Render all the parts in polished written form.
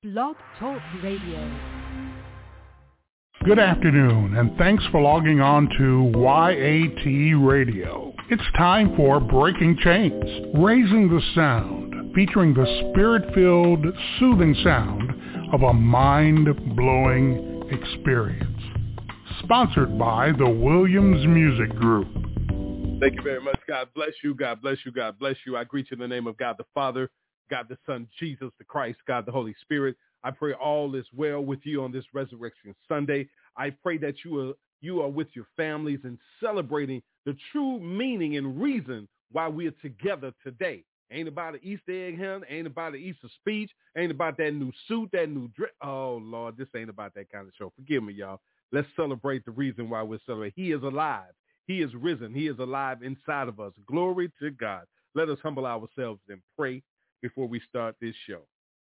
Blog Talk Radio. Good afternoon, and thanks for logging on to YAT Radio. It's time for Breaking Chains, Raising the Sound, featuring the spirit-filled, soothing sound of a mind-blowing experience. Sponsored by the Williams Music Group. Thank you very much. God bless you. God bless you. God bless you. I greet you in the name of God the Father, God the Son, Jesus the Christ, God the Holy Spirit. I pray all is well with you on this Resurrection Sunday. I pray that you are with your families and celebrating the true meaning and reason why we are together today. Ain't about an Easter egg hunt. Ain't about an Easter speech. Ain't about that new suit, that new dress. Oh, Lord, this ain't about that kind of show. Forgive me, y'all. Let's celebrate the reason why we're celebrating. He is alive. He is risen. He is alive inside of us. Glory to God. Let us humble ourselves and pray before we start this show.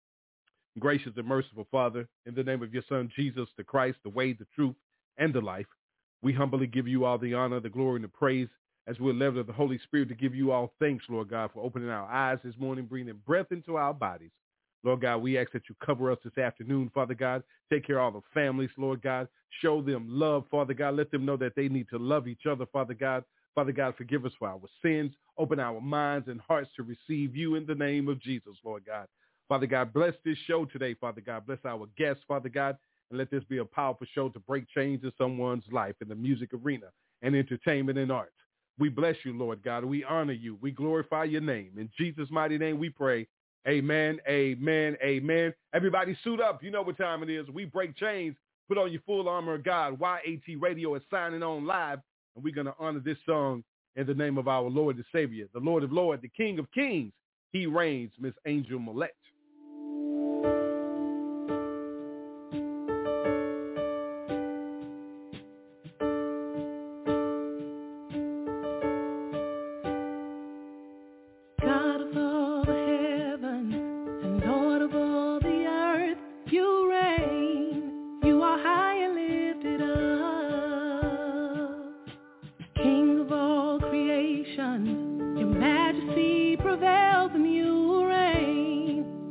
Gracious and merciful Father, in the name of your Son, Jesus the Christ, the way, the truth, and the life, we humbly give you all the honor, the glory, and the praise as we're led of the Holy Spirit to give you all thanks, Lord God, for opening our eyes this morning, breathing breath into our bodies. Lord God, we ask that you cover us this afternoon, Father God. Take care of all the families, Lord God. Show them love, Father God. Let them know that they need to love each other, Father God. Father God, forgive us for our sins. Open our minds and hearts to receive you in the name of Jesus, Lord God. Father God, bless this show today, Father God. Bless our guests, Father God, and let this be a powerful show to break chains in someone's life in the music arena and entertainment and arts. We bless you, Lord God. We honor you. We glorify your name. In Jesus' mighty name we pray. Amen, amen, amen. Everybody suit up. You know what time it is. We break chains. Put on your full armor of God. YAT Radio is signing on live, and we're going to honor this song in the name of our Lord and Savior, the Lord of Lords, the King of Kings. He reigns, Miss Angel Millette. Your majesty prevails and you reign.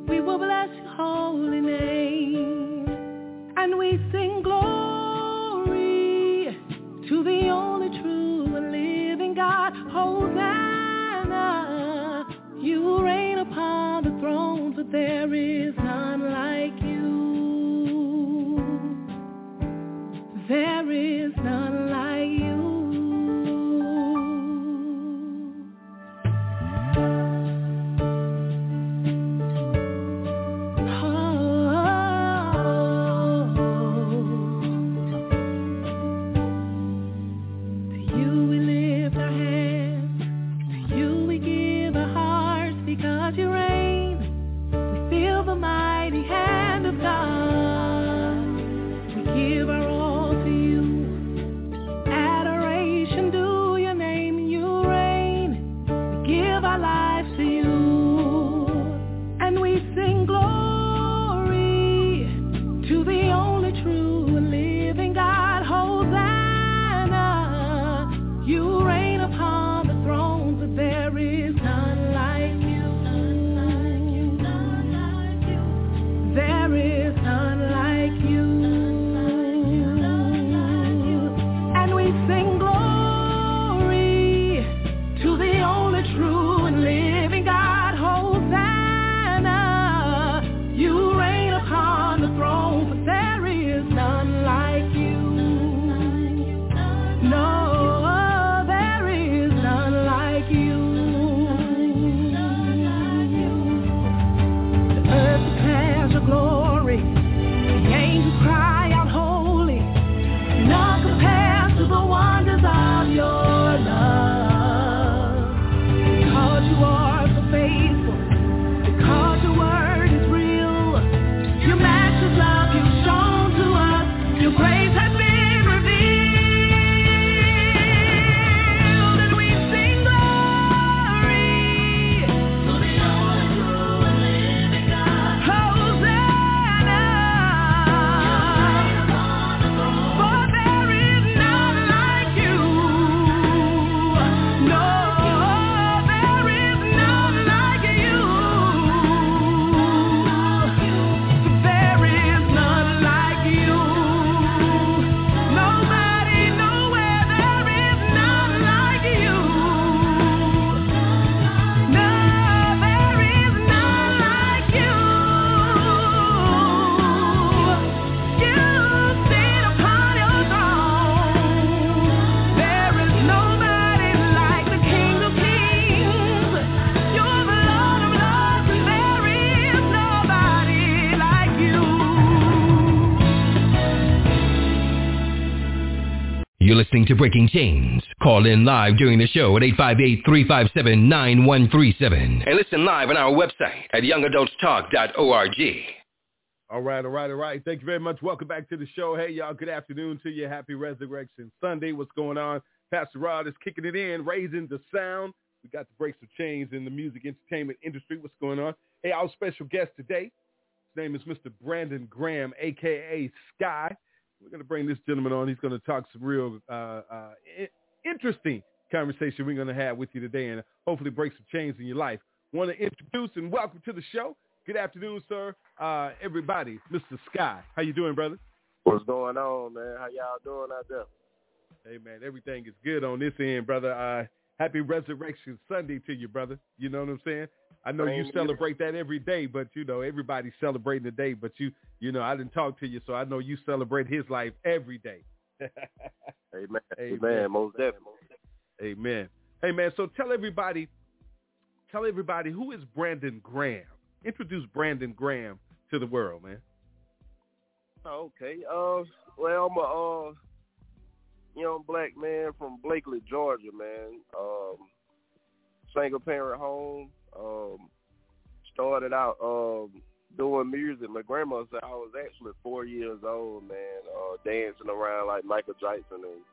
listening to Breaking Chains. Call in live during the show at 858-357-9137. And listen live on our website at youngadultstalk.org. All right. Thank you very much. Welcome back to the show. Hey, y'all, good afternoon to you. Happy Resurrection Sunday. What's going on? Pastor Rod is kicking it in, raising the sound. We got to break some chains in the music entertainment industry. What's going on? Hey, our special guest today, his name is Mr. Brandon Graham, a.k.a. Sky. We're going to bring this gentleman on. He's going to talk some real interesting conversation we're going to have with you today and hopefully break some chains in your life. Want to introduce and welcome to the show. Good afternoon, sir. Everybody, Mr. Sky. How you doing, brother? What's going on, man? How y'all doing out there? Hey, man, everything is good on this end, brother. Happy Resurrection Sunday to you, brother. You know what I'm saying? I know you celebrate that every day, but, you know, everybody's celebrating the day. But, you know, I didn't talk to you, so I know you celebrate his life every day. Amen. Most definitely. Amen. Hey, man, so tell everybody who is Brandon Graham? Introduce Brandon Graham to the world, man. Okay. Well, I'm a young black man from Blakely, Georgia, man. Single parent home. Started out doing music. My grandma said I was actually 4 years old, man, dancing around like Michael Jackson. And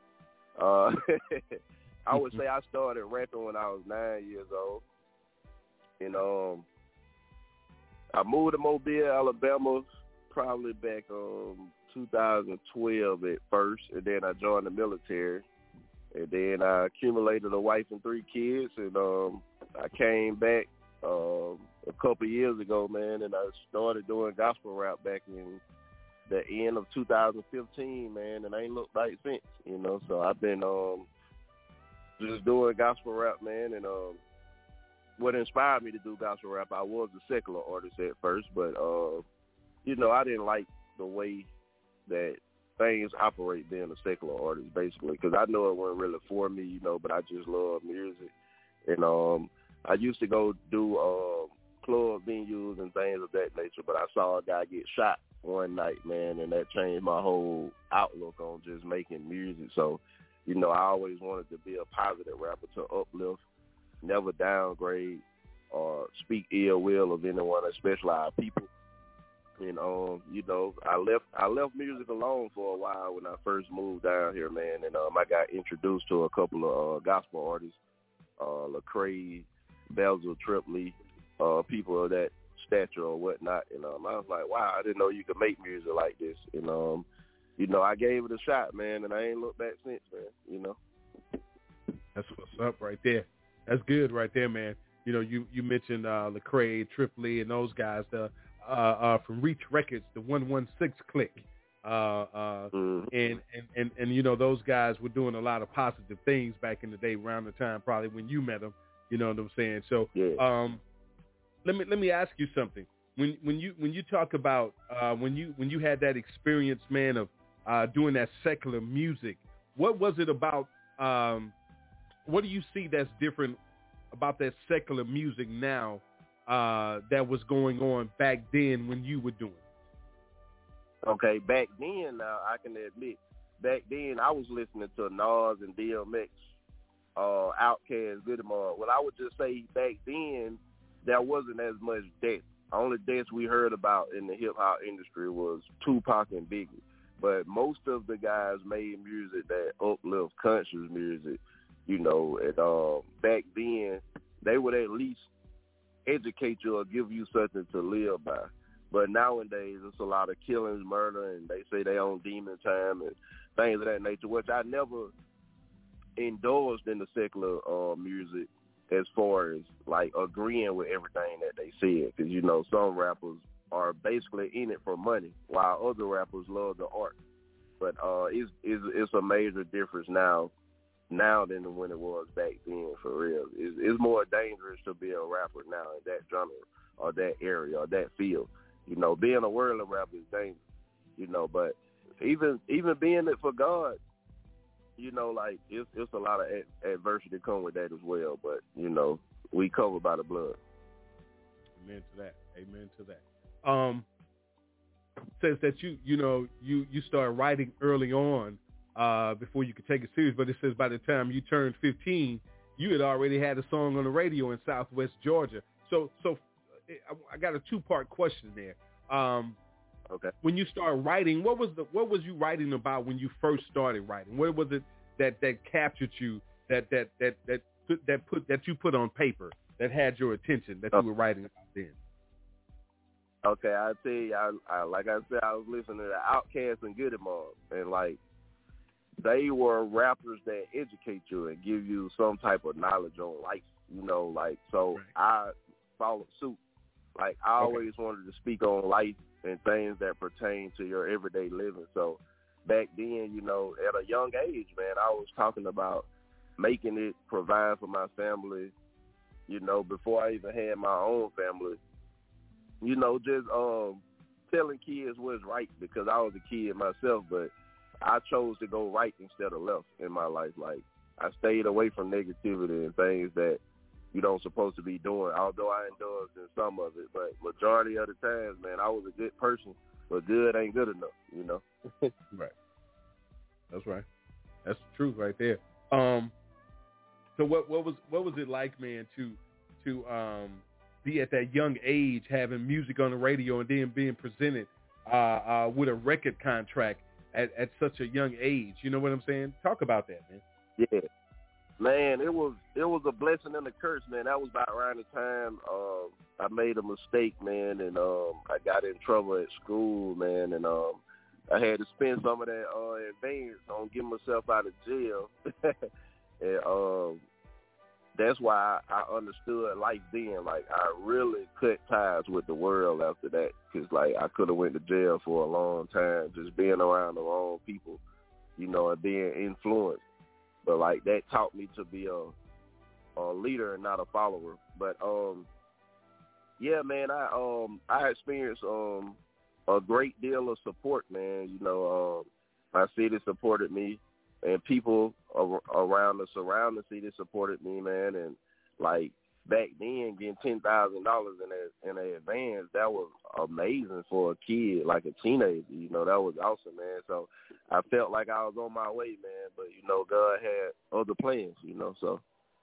I would say I started rapping when I was 9 years old. And I moved to Mobile, Alabama, probably back 2012 at first, and then I joined the military. And then I accumulated a wife and 3 kids, and I came back a couple of years ago, man, and I started doing gospel rap back in the end of 2015, man, and I ain't looked back since, you know. So I've been just doing gospel rap, man, and what inspired me to do gospel rap, I was a secular artist at first, but, you know, I didn't like the way that things operate being a secular artist, basically, because I know it wasn't really for me, you know, but I just love music. And I used to go do club venues and things of that nature, but I saw a guy get shot one night, man, and that changed my whole outlook on just making music. So, you know, I always wanted to be a positive rapper, to uplift, never downgrade or speak ill will of anyone, especially our people. And you know, I left music alone for a while when I first moved down here, man. And I got introduced to a couple of gospel artists, Lecrae, Belzel, Tripley, people of that stature or whatnot. And I was like, wow, I didn't know you could make music like this. And you know, I gave it a shot, man, and I ain't looked back since, man. You know. That's what's up right there. That's good right there, man. You know, you mentioned Lecrae, Tripley, and those guys. From Reach Records, the 116 Click, and you know, those guys were doing a lot of positive things back in the day, around the time probably when you met them. You know what I'm saying? So, yeah. Let me ask you something. When you talk about when you had that experience, man, of doing that secular music, what was it about? What do you see that's different about that secular music now? That was going on back then when you were doing it? Okay, back then, now I can admit, back then I was listening to Nas and DMX, Outkast, Goody Mob. Well, I would just say back then there wasn't as much death. The only deaths we heard about in the hip hop industry was Tupac and Biggie. But most of the guys made music that uplift conscious music, you know. And back then they would at least educate you or give you something to live by. But nowadays it's a lot of killings, murder, and they say they own demon time and things of that nature, which I never endorsed in the secular music, as far as like agreeing with everything that they said, because you know some rappers are basically in it for money while other rappers love the art. But it's a major difference now than when it was back then, for real. It's more dangerous to be a rapper now in that genre or that area or that field. You know, being a worldly rapper is dangerous, you know, but even being it for God, you know, like it's a lot of adversity come with that as well. But, you know, we covered by the blood. Amen to that. Says that you started writing early on. before you could take it serious. But it says by the time you turned 15, you had already had a song on the radio in Southwest Georgia. So I got a two-part question there. Okay. When you start writing, what was you writing about when you first started writing? What was it that captured you, that you put on paper, that had your attention, that you were writing about then? Okay, I'll tell you, I like I said, I was listening to Outkast and Goody Mob, and like they were rappers that educate you and give you some type of knowledge on life, you know, like, so right. I followed suit. Like I always wanted to speak on life and things that pertain to your everyday living. So back then, you know, at a young age, man, I was talking about making it, provide for my family, you know, before I even had my own family. You know, just telling kids what's right, because I was a kid myself, but I chose to go right instead of left in my life. Like, I stayed away from negativity and things that you don't supposed to be doing, although I indulged in some of it. But majority of the times, man, I was a good person, but good ain't good enough, you know? Right. That's right. That's the truth right there. So what was it like, man, to be at that young age having music on the radio and then being presented with a record contract at such a young age? You know what I'm saying? Talk about that, man. Yeah. Man, it was a blessing and a curse, man. That was about around the time I made a mistake, man, and I got in trouble at school, man, and I had to spend some of that advance on getting myself out of jail. And that's why I understood life then. Like, I really cut ties with the world after that, because, like, I could have went to jail for a long time just being around the wrong people, you know, and being influenced. But, like, that taught me to be a leader and not a follower. But, yeah, man, I experienced a great deal of support, man. You know, my city supported me, and people around the surrounding city supported me, man. And, like, back then, getting $10,000 in an advance, that was amazing for a kid, like a teenager. You know, that was awesome, man. So I felt like I was on my way, man. But, you know, God had other plans, you know, so.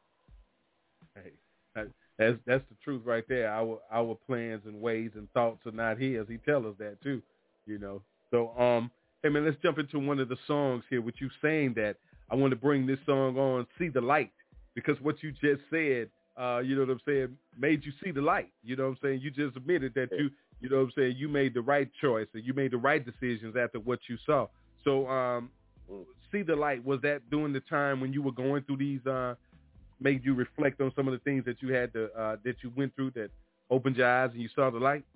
Hey, that's the truth right there. Our plans and ways and thoughts are not his. He tells us that, too, you know. So, hey, man, let's jump into one of the songs here with you saying that. I want to bring this song on, See the Light, because what you just said, you know what I'm saying, made you see the light. You know what I'm saying? You just admitted that you know what I'm saying, you made the right choice and you made the right decisions after what you saw. So See the Light, was that during the time when you were going through these, made you reflect on some of the things that you had to, that you went through that opened your eyes and you saw the light?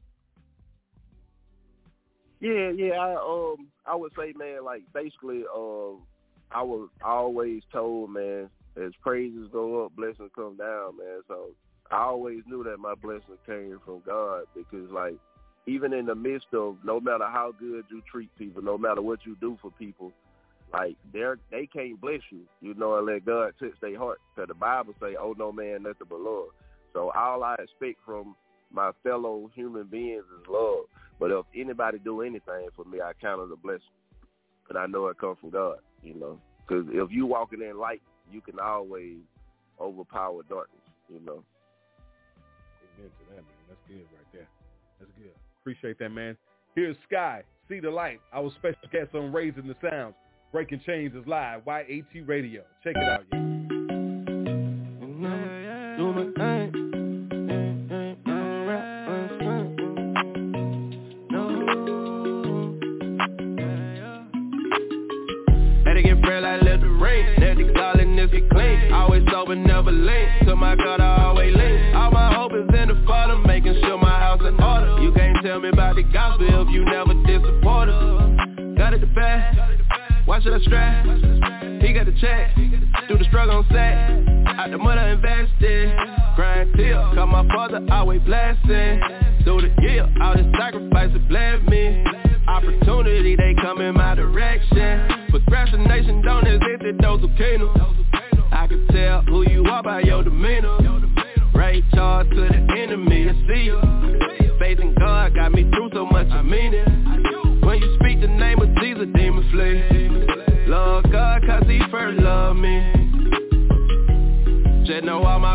Yeah, I would say, man, like, basically, I was always told, man, as praises go up, blessings come down, man. So I always knew that my blessings came from God, because, like, even in the midst of, no matter how good you treat people, no matter what you do for people, like, they can't bless you, you know, and let God touch their heart. Because the Bible say, oh, no man, nothing but love. So all I expect from my fellow human beings is love. But if anybody do anything for me, I count it a blessing. And I know it comes from God, you know. Because if you walking in light, you can always overpower darkness, you know. Amen to that, man. That's good right there. That's good. Appreciate that, man. Here's Sky, See the Light. Our special guest on Raising the Sounds. Breaking Chains is live, YAT Radio. Check it out, yeah. Do my thing. Clean, always sober, never lean. To my God, I always lean. All my hope is in the Father, making sure my house in order. You can't tell me about the gospel if you never disappoint us. Got it the best. Why should I stress? He got the check. Through the struggle on set. Out the money invested. Grind till, cause my Father always blessing. Through the year, all the sacrifice that bled me. Opportunity, they come in my direction. Procrastination don't exist at those volcanoes. I can tell who you are by your demeanor. Raise charge to the enemy, I see you. Faith in God got me through so much, I mean it. When you speak the name of Jesus, demons flee. Lord God.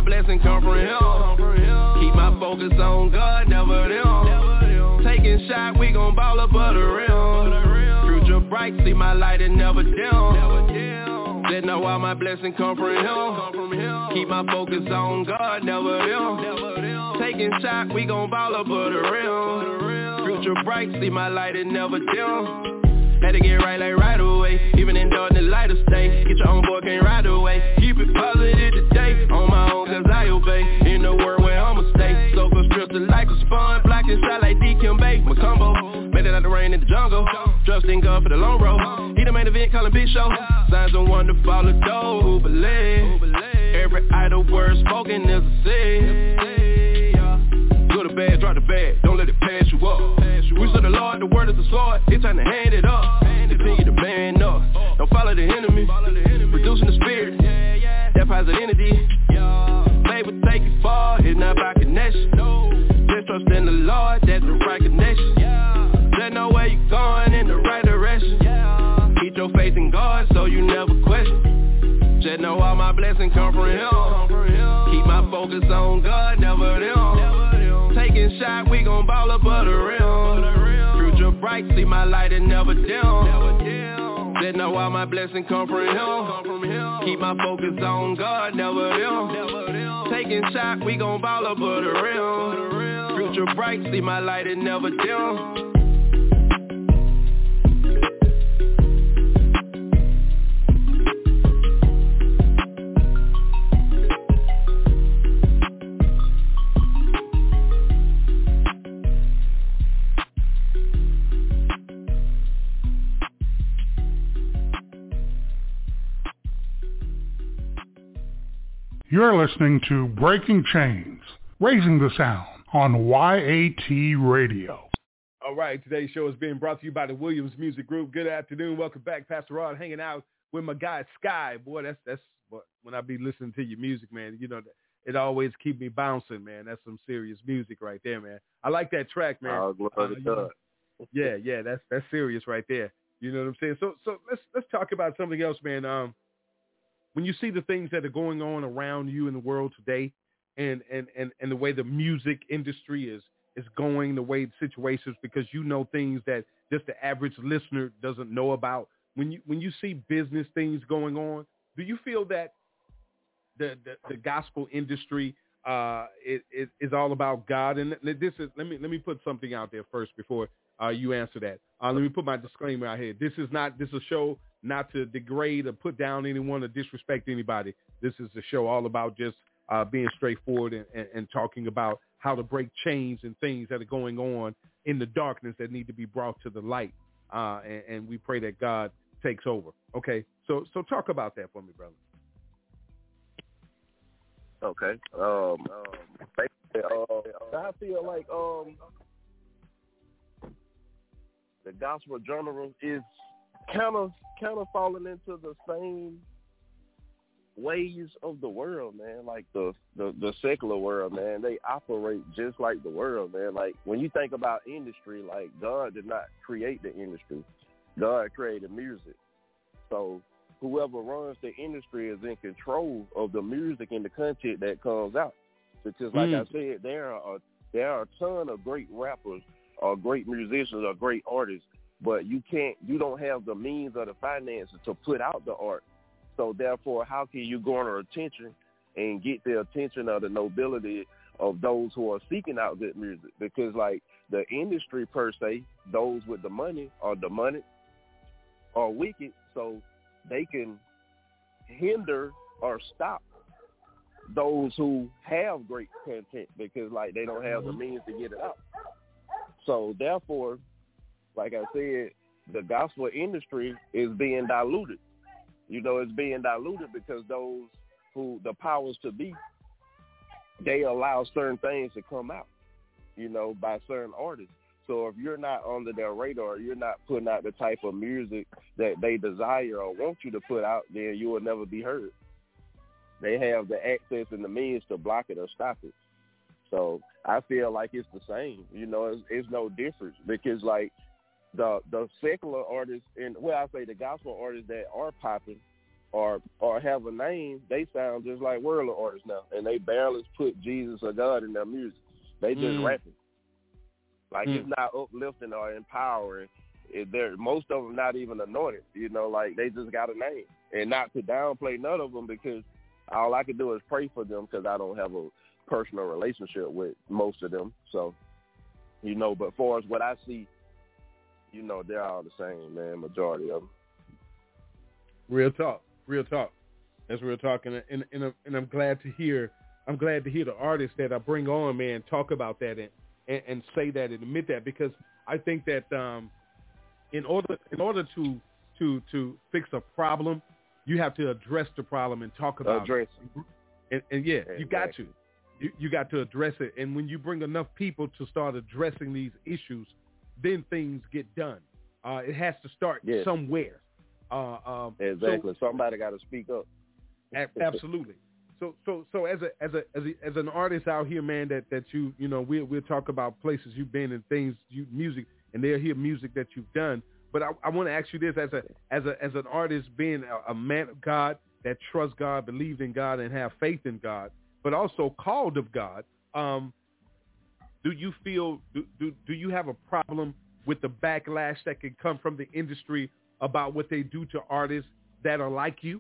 blessing come from him. Keep my focus on God, never them. Taking shot, we gon' ball up the rim. Future bright, see my light and never dim. Just know all my blessing come from him. Keep my focus on God, never them. Taking shot, we gon' ball up the rim. Future bright, see my light and never dim. Had to get right like right away. Even in darkness, light of stay. Get your own boy, can't ride away. Keep it positive today. On my own, cause I obey. In the world where I'ma stay. So go scripted like a spawn. Black and shot like D. Kim Bay. My combo. Made it out the rain in the jungle. Trusting God for the long road. He the main event, calling Big Show. Signs of wonder follow those who believe. Every idle word spoken is a sin. Good or bad, drop the bag. Don't let it pass you up. We serve the Lord, the word is the sword. It's time to hand it up. Continue to man up. Don't follow the enemy. Producing the spirit. That positive energy. Faith will take you far. It's not by connection. Just trust in the Lord. That's the right connection. Just know where you're going in the right direction. Keep your faith in God so you never question. Just know all my blessings come from him. Keep my focus on God, never them. Taking shot, we gon' ball up the rim. Future bright, see my light and never dim. Just know all my blessings come from him. Keep my focus on God, never them. Taking shot, we gon' ball up the rim. Future bright, see my light and never dim. You're listening to Breaking Chains, Raising the Sound on YAT Radio. All right, today's show is being brought to you by the Williams Music Group. Good afternoon. Welcome back. Pastor Rod hanging out with my guy, Sky. Boy, that's what, when I be listening to your music, man, you know, it always keep me bouncing, man. That's some serious music right there, man. I like that track, man. Yeah, that's serious right there. You know what I'm saying? So let's talk about something else, man. When you see the things that are going on around you in the world today, and the way the music industry is going, the way situations, because you know things that just the average listener doesn't know about. When you see business things going on, do you feel that the gospel industry is all about God? And this is let me put something out there first before you answer that. Let me put my disclaimer out here. This is a show not to degrade or put down anyone or disrespect anybody. This is a show all about just being straightforward and talking about how to break chains and things that are going on in the darkness that need to be brought to the light. And we pray that God takes over. Okay, so talk about that for me, brother. Okay. I feel like the gospel genre is kind of falling into the same ways of the world, man. Like the secular world, man. They operate just like the world, man. Like when you think about industry, like God did not create the industry. God created music. So whoever runs the industry is in control of the music and the content that comes out. Because like I said, there are a ton of great rappers or great musicians or great artists, but you don't have the means or the finances to put out the art. So therefore, how can you garner attention and get the attention of the nobility of those who are seeking out good music? Because like the industry per se, those with the money are demonic or wicked, so they can hinder or stop those who have great content because like they don't have the means to get it out. So therefore, like I said, the gospel industry is being diluted. You know, it's being diluted because those who, the powers to be, they allow certain things to come out, you know, by certain artists. So if you're not under their radar, you're not putting out the type of music that they desire or want you to put out, then you will never be heard. They have the access and the means to block it or stop it. So I feel like it's the same. You know, it's no difference because like the secular artists and I say the gospel artists that are popping or have a name, they sound just like worldly artists now, and they barely put Jesus or God in their music. They just rapping. Like it's not uplifting or empowering. Most of them not even anointed. You know, like they just got a name, and not to downplay none of them because all I can do is pray for them because I don't have a personal relationship with most of them. So, you know, but far as what I see, you know, they're all the same, man. Majority of them. Real talk. That's real talk, and I'm glad to hear. I'm glad to hear the artists that I bring on, man, talk about that and say that and admit that, because I think that in order to fix a problem, you have to address the problem and talk about it. And yeah, exactly. You got to address it. And when you bring enough people to start addressing these issues, then things get done. It has to start somewhere. Exactly. So, somebody got to speak up. Absolutely. So as an artist out here, man, that you know, we'll talk about places you've been and things, music, and they'll hear music that you've done. But I want to ask you this, as an artist, being a man of God that trusts God, believes in God, and have faith in God, but also called of God. Do you feel do you have a problem with the backlash that can come from the industry about what they do to artists that are like you?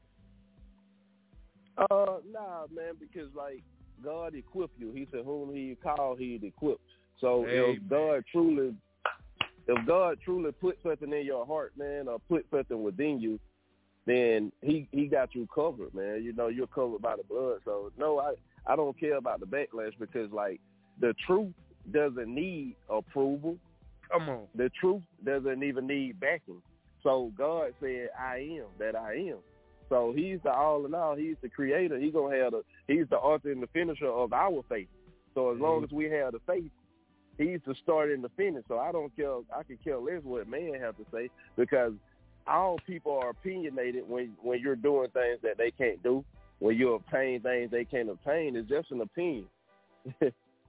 Nah, man, because like God equipped you. He said, "Whom He called, He equipped." So if God truly put something in your heart, man, or put something within you, then He got you covered, man. You know, you're covered by the blood. So no, I don't care about the backlash, because like the truth doesn't need approval. Come on, the truth doesn't even need backing. So God said, "I am that I am." So He's the all in all. He's the creator. He's the author and the finisher of our faith. So as long as we have the faith, He's the start and the finish. So I don't care. I can care less what man have to say, because all people are opinionated when you're doing things that they can't do. When you obtain things they can't obtain, it's just an opinion. Oh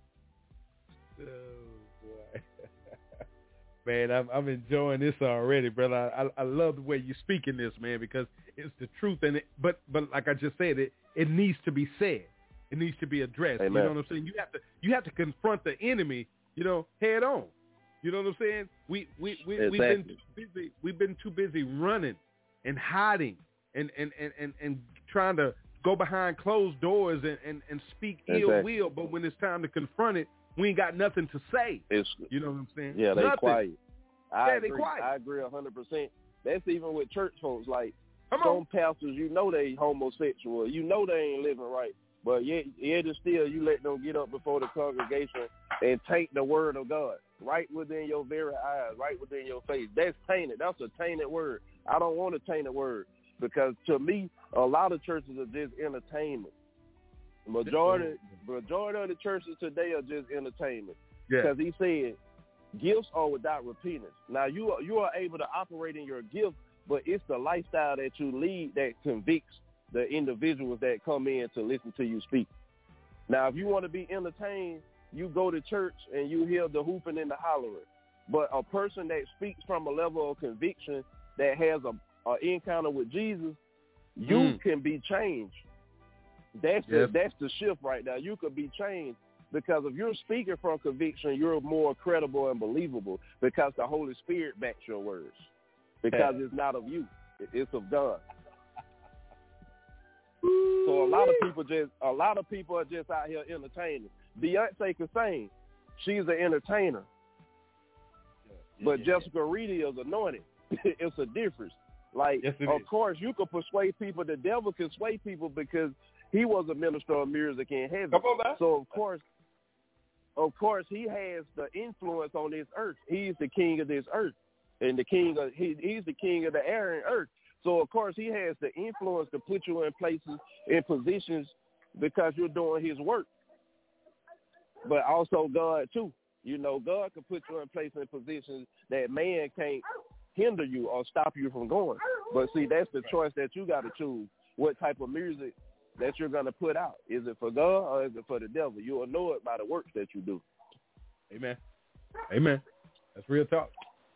boy. Man, I'm enjoying this already, brother. I love the way you're speaking this, man, because it's the truth. And but like I just said, it needs to be said. It needs to be addressed. Amen. You know what I'm saying? You have to confront the enemy, you know, head on. You know what I'm saying? We've been too busy running and hiding and trying to go behind closed doors and speak ill will. But when it's time to confront it, we ain't got nothing to say. You know what I'm saying? Yeah, they quiet. They quiet. I agree 100%. That's even with church folks. Like some pastors, you know they homosexual. You know they ain't living right. But yet still you let them get up before the congregation and taint the word of God right within your very eyes, right within your face. That's tainted. That's a tainted word. I don't want a tainted word, because to me, a lot of churches are just entertainment. Majority of the churches today are just entertainment. Because He said, gifts are without repentance. Now, you are able to operate in your gift, but it's the lifestyle that you lead that convicts the individuals that come in to listen to you speak. Now, if you want to be entertained, you go to church and you hear the hooping and the hollering. But a person that speaks from a level of conviction, that has an encounter with Jesus, you can be changed. That's the shift right now. You could be changed, because if you're speaking from conviction, you're more credible and believable, because the Holy Spirit backs your words. Because it's not of you, it's of God. So a lot of people are just out here entertaining. Beyonce can sing; she's an entertainer. But Jessica Reedy is anointed. It's a difference. Like, of course, you can persuade people. The devil can sway people, because he was a minister of music in heaven. Come on, man. So of course, he has the influence on this earth. He's the king of this earth, and he's the king of the air and earth. So of course, he has the influence to put you in places, in positions, because you're doing his work. But also God too. You know, God can put you in places and positions that man can't hinder you or stop you from going. But see, that's the choice that you got to choose. What type of music that you're going to put out. Is it for God or is it for the devil? You will know it by the works that you do. Amen. That's real talk.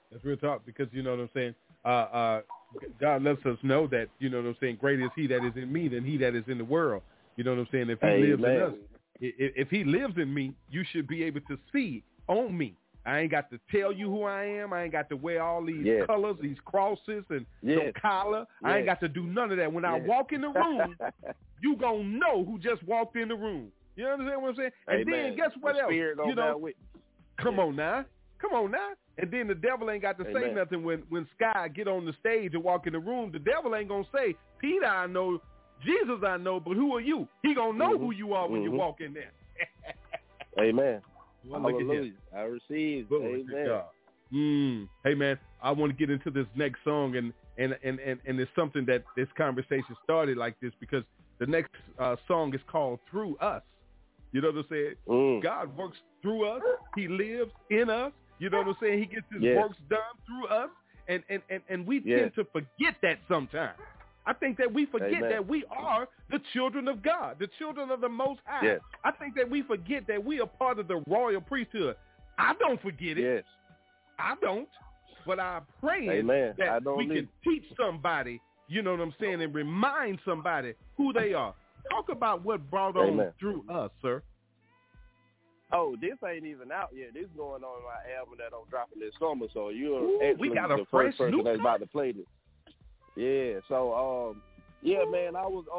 That's real talk, because you know what I'm saying. God lets us know that, you know what I'm saying, greater is He that is in me than he that is in the world. You know what I'm saying? If He lives in us, if He lives in me, you should be able to see on me. I ain't got to tell you who I am. I ain't got to wear all these colors, these crosses, and no collar. I ain't got to do none of that. When I walk in the room, you gonna know who just walked in the room. You understand what I'm saying? And then guess what else? You know, come on now. And then the devil ain't got to say nothing when Sky get on the stage and walk in the room. The devil ain't gonna say, Peter, I know, Jesus, I know, but who are you? He gonna know who you are when you walk in there. Amen. Well, hallelujah. I receive. Amen. Hey man, I want to get into this next song, and it's something that this conversation started like this, because the next song is called Through Us. You know what I'm saying? God works through us. He lives in us. You know what I'm saying? He gets His works done through us, and we tend to forget that sometimes. I think that we forget that we are the children of God, the children of the Most High. Yes. I think that we forget that we are part of the royal priesthood. I don't forget it. Yes. I don't. But I pray that we can teach somebody, you know what I'm saying, and remind somebody who they are. Talk about what brought on Through Us, sir. Oh, this ain't even out yet. This is going on my album that I'm dropping this summer. So you're we got a the fresh first person new that's about to play this. Yeah. So, man, I was,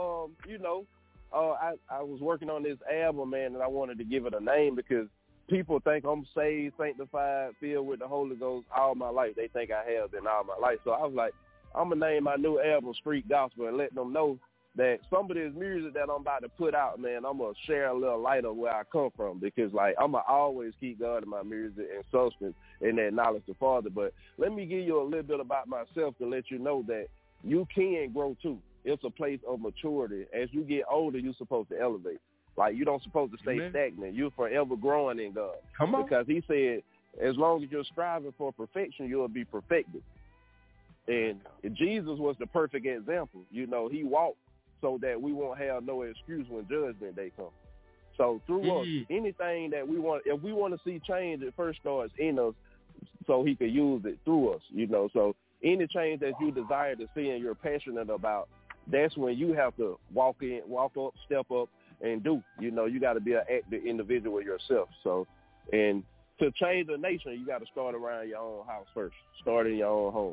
I was working on this album, man, and I wanted to give it a name because people think I'm saved, sanctified, filled with the Holy Ghost all my life. They think I have been all my life. So I was like, I'm going to name my new album Street Gospel and let them know that some of this music that I'm about to put out, man, I'm going to share a little light of where I come from, because, like, I'm going to always keep God in my music and substance and that knowledge of the Father. But let me give you a little bit about myself to let you know that you can grow, too. It's a place of maturity. As you get older, you're supposed to elevate. Like, you don't supposed to stay stagnant. You're forever growing in God. Come on. Because He said, as long as you're striving for perfection, you'll be perfected. And Jesus was the perfect example. You know, He walked so that we won't have no excuse when judgment day comes. So through us, anything that we want, if we want to see change, it first starts in us so He could use it through us, you know. So any change that you desire to see and you're passionate about, that's when you have to walk up, step up, and do. You know, you got to be an active individual yourself. So, and to change a nation, you got to start around your own house first. Start in your own home.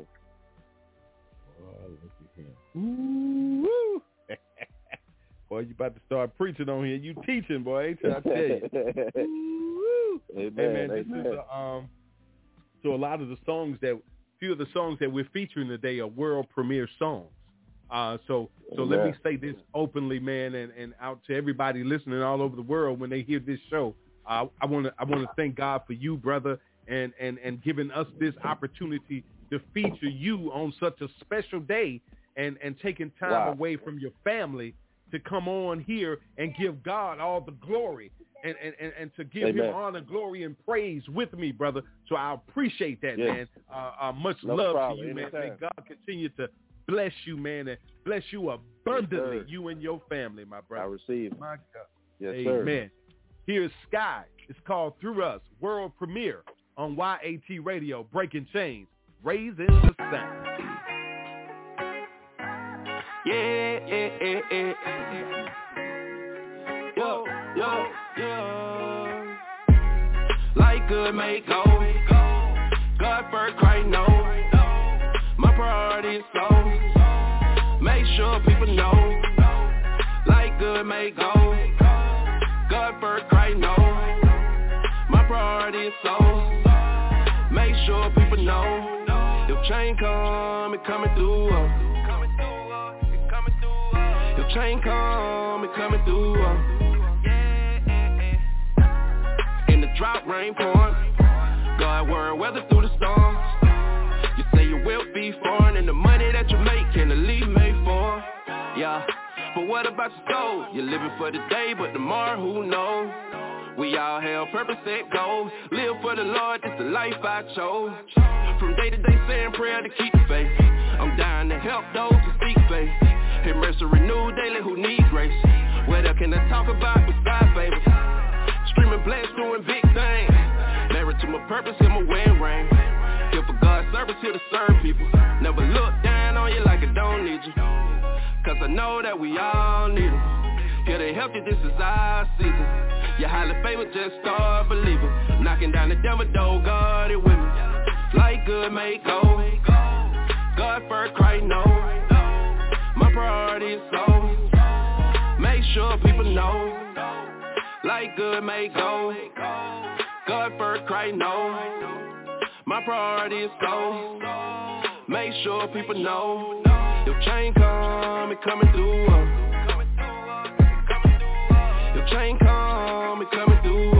Oh, look at him. Ooh. Boy, you about to start preaching on here. You teaching, boy, ain't you? I tell you. Amen, hey, man, this amen. is so a lot of the songs few of the songs that we're featuring today are world premiere songs. So let me say this openly, man, and out to everybody listening all over the world when they hear this show. I want to thank God for you, brother, and giving us this opportunity to feature you on such a special day, and taking time away from your family to come on here and give God all the glory and to give Him honor, glory, and praise with me, brother. So I appreciate that, man. Much love to you, man. May God continue to bless you, man, and bless you abundantly, you and your family, my brother. I receive. My God. Yes, amen. Here's Sky. It's called Through Us, world premiere on YAT Radio, breaking chains, raising the sound. Like good make go. God first, Christ no. My priority is soul. Make sure people know. Like good make go. God first, Christ no. My priority is soul. Make sure people know. If chain come, it coming through. If chain come, it coming through. In the drought, rain pouring. God word weather through the storms. You say you will be foreign, and the money that you make can leave made for. Yeah, but what about your soul? You're living for the day, but tomorrow who knows? We all have purpose and goals. Live for the Lord, this the life I chose. From day to day saying prayer to keep the faith. I'm dying to help those who speak faith. His mercy renewed daily who need grace. What else can I talk about besides favor? Streaming blessed doing big things. Married to my purpose in my wedding ring. Here for God's service, here to serve people. Never look down on you like I don't need you. Cause I know that we all need them. Here to help you, this is our season. You're highly favored, just start believing. Knocking down the devil door, God it with me. Like good, make go. God first, Christ no. My priority is soul. Make sure people know. Like good, make go. God first, Christ no. My priority is soul. Make sure people know. Your chain come, it coming through. Your chain come, it coming through.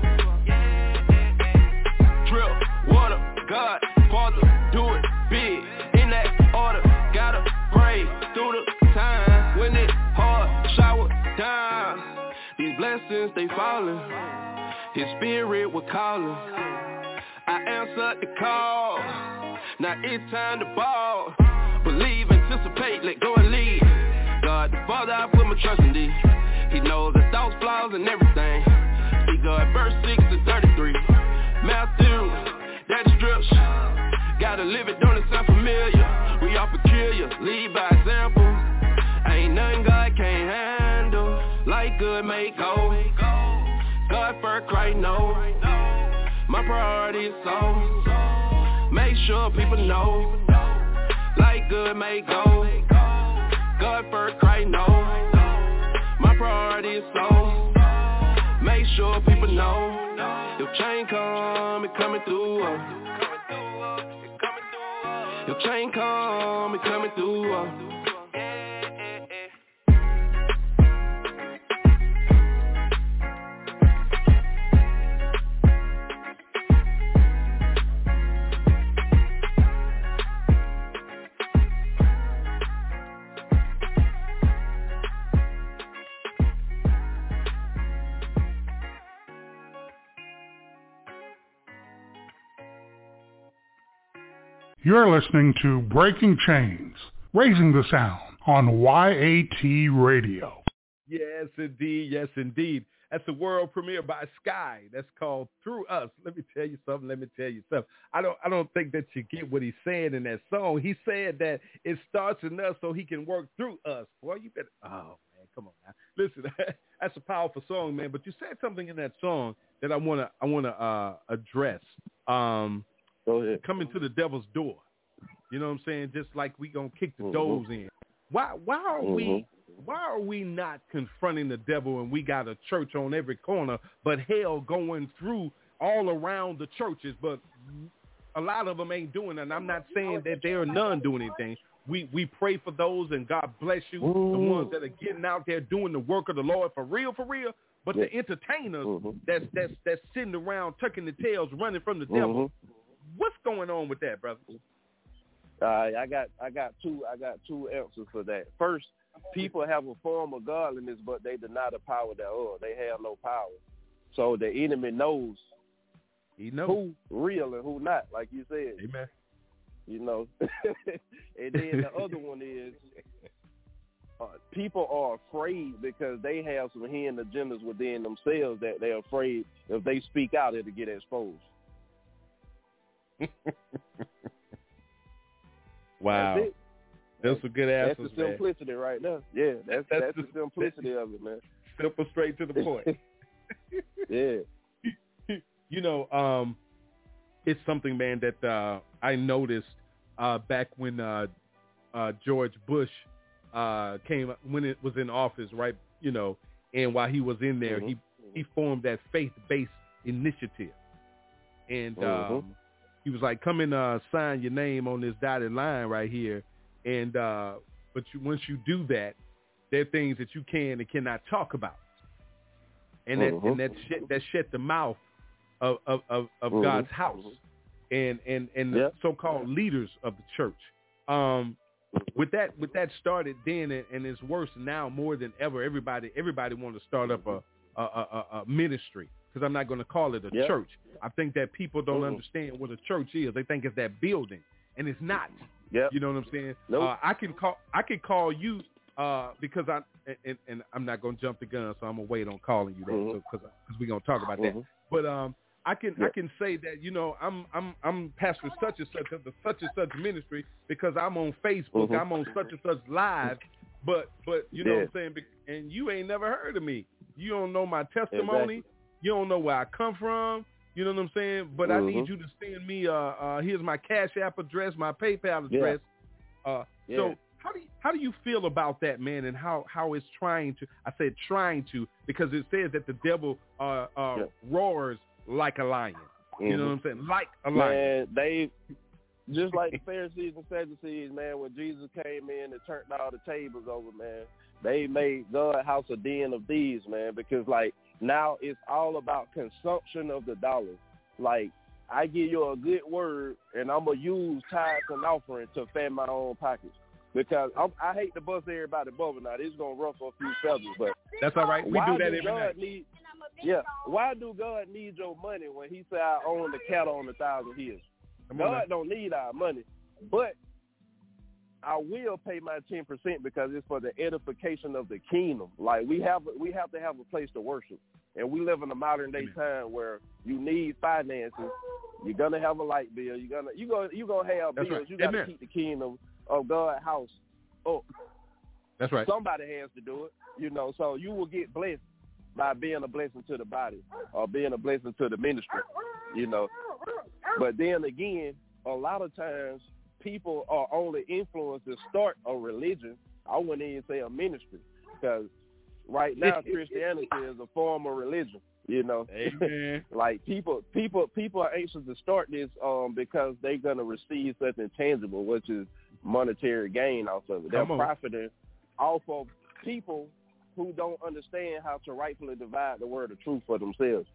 Drill, water, God, Father, do it big. In that order, gotta pray through the time. When it hard, shower down. These blessings, they falling. His spirit was calling. I answered the call. Now it's time to ball. Believe, anticipate, let go and lead. God the Father, I put my trust in thee. He knows the thoughts, flaws, and everything. See God, verse 6 to 33. Matthew, that strips. Gotta live it, don't it sound familiar? We all peculiar, lead by example. Ain't nothing God can't handle. Like good, make go. God first, Christ no. My priority is soul. Make sure people know. Like good, make go. God first, Christ no. My priority is soul. Make sure people know. Your chain come, it coming through. Your chain come, it coming through. You're listening to Breaking Chains, Raising the Sound on YAT Radio. Yes, indeed. Yes, indeed. That's the world premiere by Sky. That's called Through Us. Let me tell you something. I don't think that you get what he's saying in that song. He said that it starts in us so he can work through us. Boy, you better. Oh man, come on now. Listen, that's a powerful song, man. But you said something in that song that I wanna address. Go ahead. Coming to the devil's door. You know what I'm saying? Just like we gonna kick the doors in. Why are we not confronting the devil and we got a church on every corner, but hell going through all around the churches, but a lot of them ain't doing it. And I'm not saying that there are none doing anything. We pray for those and God bless you, the ones that are getting out there doing the work of the Lord for real. But the entertainers that's sitting around tucking the tails, running from the devil. What's going on with that, brother? I got two answers for that. First, people have a form of godliness, but they deny the power thereof. They have no power. So the enemy knows. He knows who real and who not, like you said. Amen. You know. And then the other one is people are afraid because they have some hidden agendas within themselves that they're afraid if they speak out, it'll get exposed. Wow. That's a good answer. That's the simplicity, man. Right now. Yeah, that's the simplicity of it, man. Simple, straight to the point. Yeah. You know, it's something, man, that I noticed back when George Bush came, when it was in office, right? You know, and while he was in there, he formed that faith-based initiative. And he was like, come and sign your name on this dotted line right here. And but once you do that, there are things that you can and cannot talk about. And that shut the mouth of God's house and the so-called leaders of the church. With that started then, and it's worse now more than ever. Everybody want to start up a ministry, because I'm not going to call it a church. I think that people don't understand what a church is. They think it's that building, and it's not. You know what I'm saying? Nope. I can call you because I'm not going to jump the gun, so I'm gonna wait on calling you because we're gonna talk about that. But I can say that, you know, I'm pastor such and such of the such and such ministry because I'm on Facebook, I'm on such and such live, but you know what I'm saying, and you ain't never heard of me. You don't know my testimony. Exactly. You don't know where I come from. You know what I'm saying? But I need you to send me here's my Cash App address, my PayPal address. So how do you feel about that, man, and how it's trying to, I said trying to, because it says that the devil roars like a lion. You know what I'm saying? Like a lion. Man, they, just like the Pharisees and Sadducees, man, when Jesus came in and turned all the tables over, man, they made God's house a den of thieves, man, because, like, now it's all about consumption of the dollar. Like, I give you a good word, and I'm going to use tithes and offering to fan my own pockets. Because I hate to bust everybody bubble now. This is going to ruffle a few feathers, but that's all right. We do that every night. Why do God need your money when he said I own the cattle on 1,000 hills? God don't need our money, but I will pay my 10% because it's for the edification of the kingdom. Like, we have to have a place to worship, and we live in a modern day time where you need finances. You're gonna have a light bill. You're gonna have That's bills. right. You got to keep the kingdom of God's house up. That's right. Somebody has to do it, you know. So you will get blessed by being a blessing to the body or being a blessing to the ministry, you know. But then again, a lot of times people are only influenced to start a religion. I wouldn't even say a ministry, because right now Christianity is a form of religion, you know. Amen. Like people are anxious to start this because they're gonna receive something tangible, which is monetary gain off of it. They're profiting off of people who don't understand how to rightfully divide the word of truth for themselves.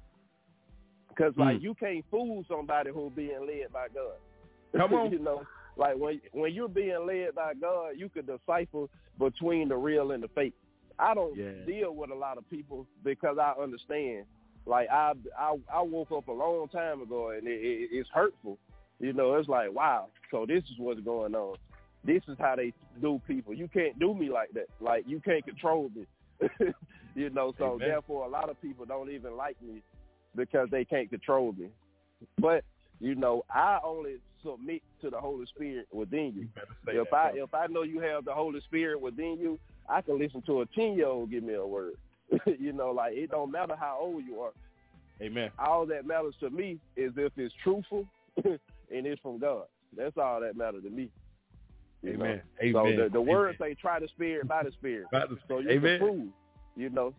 Because, like, you can't fool somebody who's being led by God. Come on. You know, like, when you're being led by God, you can decipher between the real and the fake. I don't deal with a lot of people because I understand. Like, I woke up a long time ago, and it's hurtful. You know, it's like, wow, so this is what's going on. This is how they do people. You can't do me like that. Like, you can't control me. You know, so therefore a lot of people don't even like me because they can't control me. But, you know, I only submit to the Holy Spirit within you. If I know you have the Holy Spirit within you, I can listen to a 10-year-old give me a word. You know, like, it don't matter how old you are. Amen. All that matters to me is if it's truthful and it's from God. That's all that matters to me. Amen. Amen. So the word say, try the spirit by the spirit. So you can prove, you know.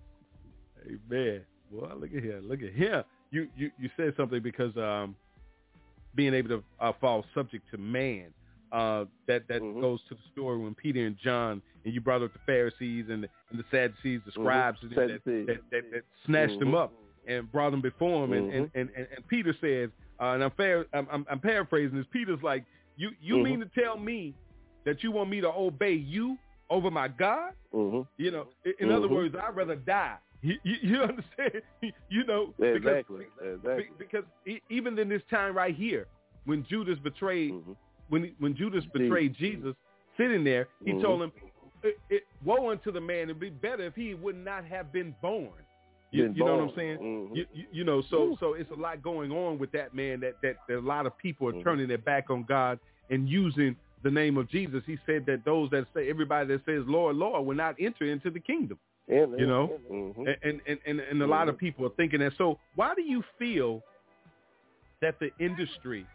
Amen. Well, look at here. You said something because being able to fall subject to man, that goes to the story when Peter and John, and you brought up the Pharisees and the Sadducees, the scribes that snatched them up and brought them before him, and Peter says, and I'm paraphrasing this. Peter's like, you mean to tell me that you want me to obey you over my God? You know, in other words, I'd rather die. You understand? You know, exactly. Because even in this time right here, when Judas betrayed, when Judas betrayed Jesus, sitting there, he told him, "Woe unto the man! It'd be better if he would not have been born." You know what I'm saying? You know, so it's a lot going on with that, man. That a lot of people are turning their back on God and using the name of Jesus. He said that those that say, everybody that says Lord, Lord, will not enter into the kingdom. You know, and a lot of people are thinking that. So why do you feel that the industry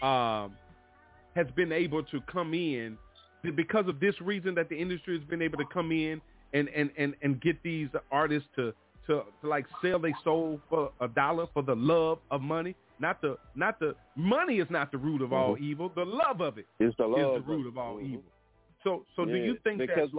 has been able to come in, because of this reason, that the industry has been able to come in and get these artists to like sell their soul for $1 for the love of money? Not the money is not the root of all evil. The love of it is the root of all evil. So do you think because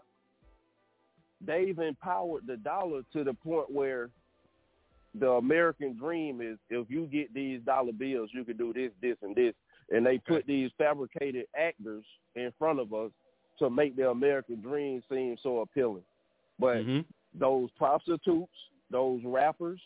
they've empowered the dollar to the point where the American dream is, if you get these dollar bills, you can do this, this, and this. And they put these fabricated actors in front of us to make the American dream seem so appealing. But those prostitutes, those rappers,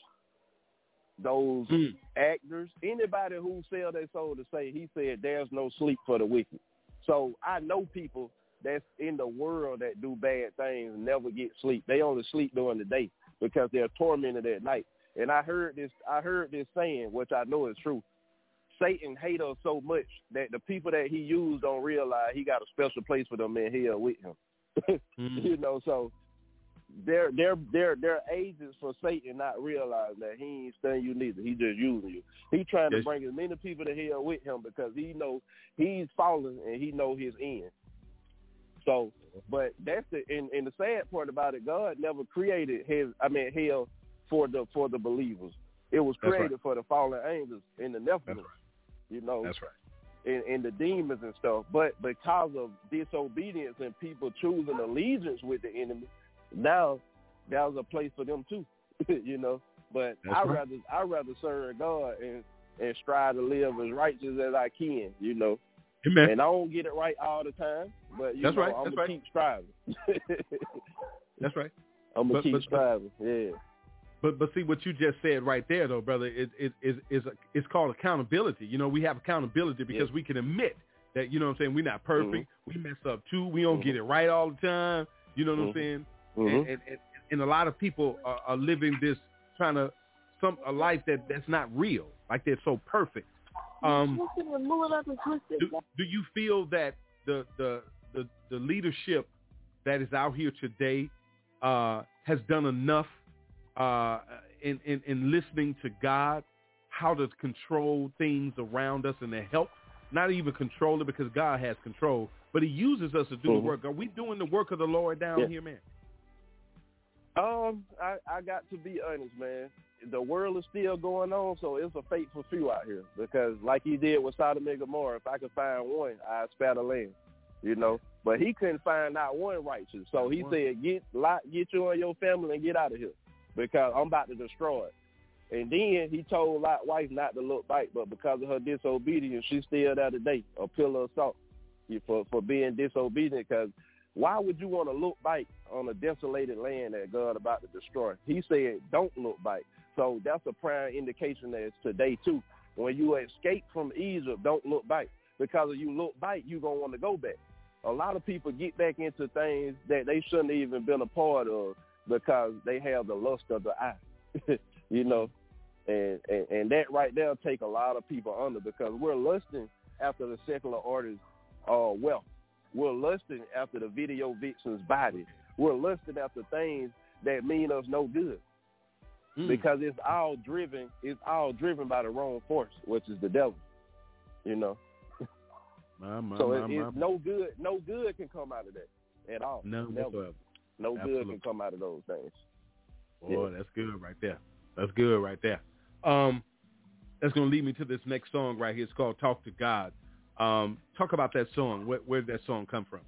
those actors, anybody who sell their soul to say, he said, there's no sleep for the wicked. So I know people that's in the world that do bad things and never get sleep. They only sleep during the day because they're tormented at night. And I heard this saying, which I know is true. Satan hates us so much that the people that he used don't realize he got a special place for them in hell with him. You know, so they're agents for Satan not realizing that he ain't stunning you neither. He just using you. He trying to bring as many people to hell with him because he know he's fallen and he know his end. So, but that's and the sad part about it, God never created hell for the believers. It was created for the fallen angels and the Nephilim. You know, that's right. And the demons and stuff. But because of disobedience and people choosing allegiance with the enemy, now there's a place for them too. You know. But I'd rather serve God and strive to live as righteous as I can, you know. Amen. And I don't get it right all the time, but I'm gonna keep striving. That's right. I'm gonna keep striving. Yeah. But see what you just said right there, though, brother. It's called accountability. You know, we have accountability because we can admit that. You know what I'm saying? We're not perfect. We mess up too. We don't get it right all the time. You know what I'm saying? And a lot of people are living this a life that's not real. Like they're so perfect. Do you feel that the leadership that is out here today has done enough in listening to God, how to control things around us and to help, not even control it because God has control, but he uses us to do the work. Are we doing the work of the Lord down here, man? I got to be honest, man. The world is still going on, so it's a fateful few out here because like he did with Sodom and Gomorrah, if I could find one, I'd spare the land, you know. But he couldn't find not one righteous. So he said, get you and your family and get out of here because I'm about to destroy it. And then he told Lot's wife not to look back, but because of her disobedience, she's still there today, a pillar of salt for being disobedient. Because why would you want to look back on a desolated land that God about to destroy? He said, don't look back. So that's a prime indication that it's today too. When you escape from Egypt, don't look back. Because if you look back, you're going to want to go back. A lot of people get back into things that they shouldn't have even been a part of because they have the lust of the eye, you know. And that right there take a lot of people under because we're lusting after the secular order's wealth. We're lusting after the video vixen's body. We're lusting after things that mean us no good. Because it's all driven by the wrong force, which is the devil. You know. It's no good can come out of that at all. No good can come out of those things. Boy, that's good right there. That's good right there. That's gonna lead me to this next song right here. It's called "Talk to God." Talk about that song. Where did that song come from?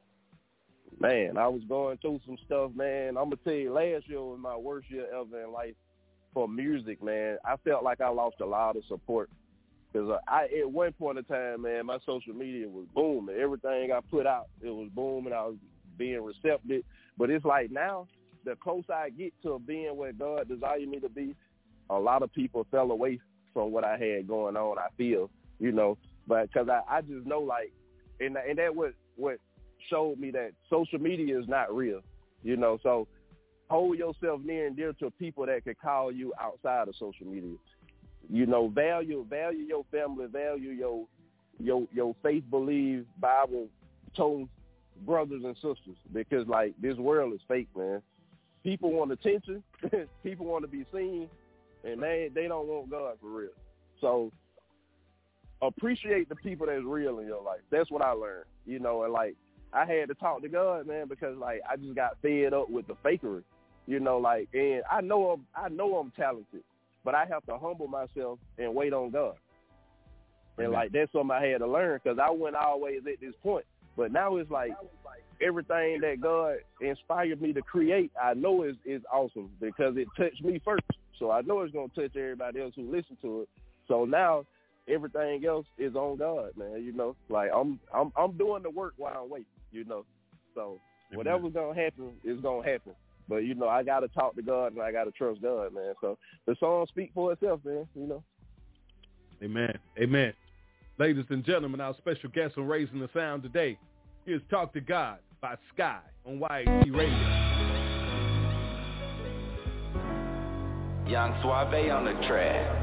Man, I was going through some stuff, man. I'm gonna tell you, last year was my worst year ever in life for music, man. I felt like I lost a lot of support because at one point in time, man, my social media was booming. Everything I put out, it was booming. I was being receptive. But it's like now, the closer I get to being where God desired me to be, a lot of people fell away from what I had going on, I feel, you know. But because I just know, like, and that what showed me that social media is not real, you know. So hold yourself near and dear to people that can call you outside of social media. You know, value your family, value your faith, believe, Bible told brothers and sisters, because like this world is fake, man. People want attention, people want to be seen, and they don't want God for real. So appreciate the people that's real in your life. That's what I learned, you know. And like I had to talk to God, man, because like I just got fed up with the fakery, you know. Like, and I know I'm talented, but I have to humble myself and wait on God. And like that's something I had to learn because I wasn't always at this point. But now it's like everything that God inspired me to create, I know is awesome because it touched me first. So I know it's gonna touch everybody else who listen to it. So now everything else is on God, man. You know, like I'm doing the work while I'm waiting. You know, so whatever's gonna happen is gonna happen. But you know, I gotta talk to God and I gotta trust God, man. So the song speaks for itself, man. You know. Amen. Amen. Ladies and gentlemen, our special guest on Raising the Sound today is Talk to God by Sky on YAT Radio. Young Suave on the track.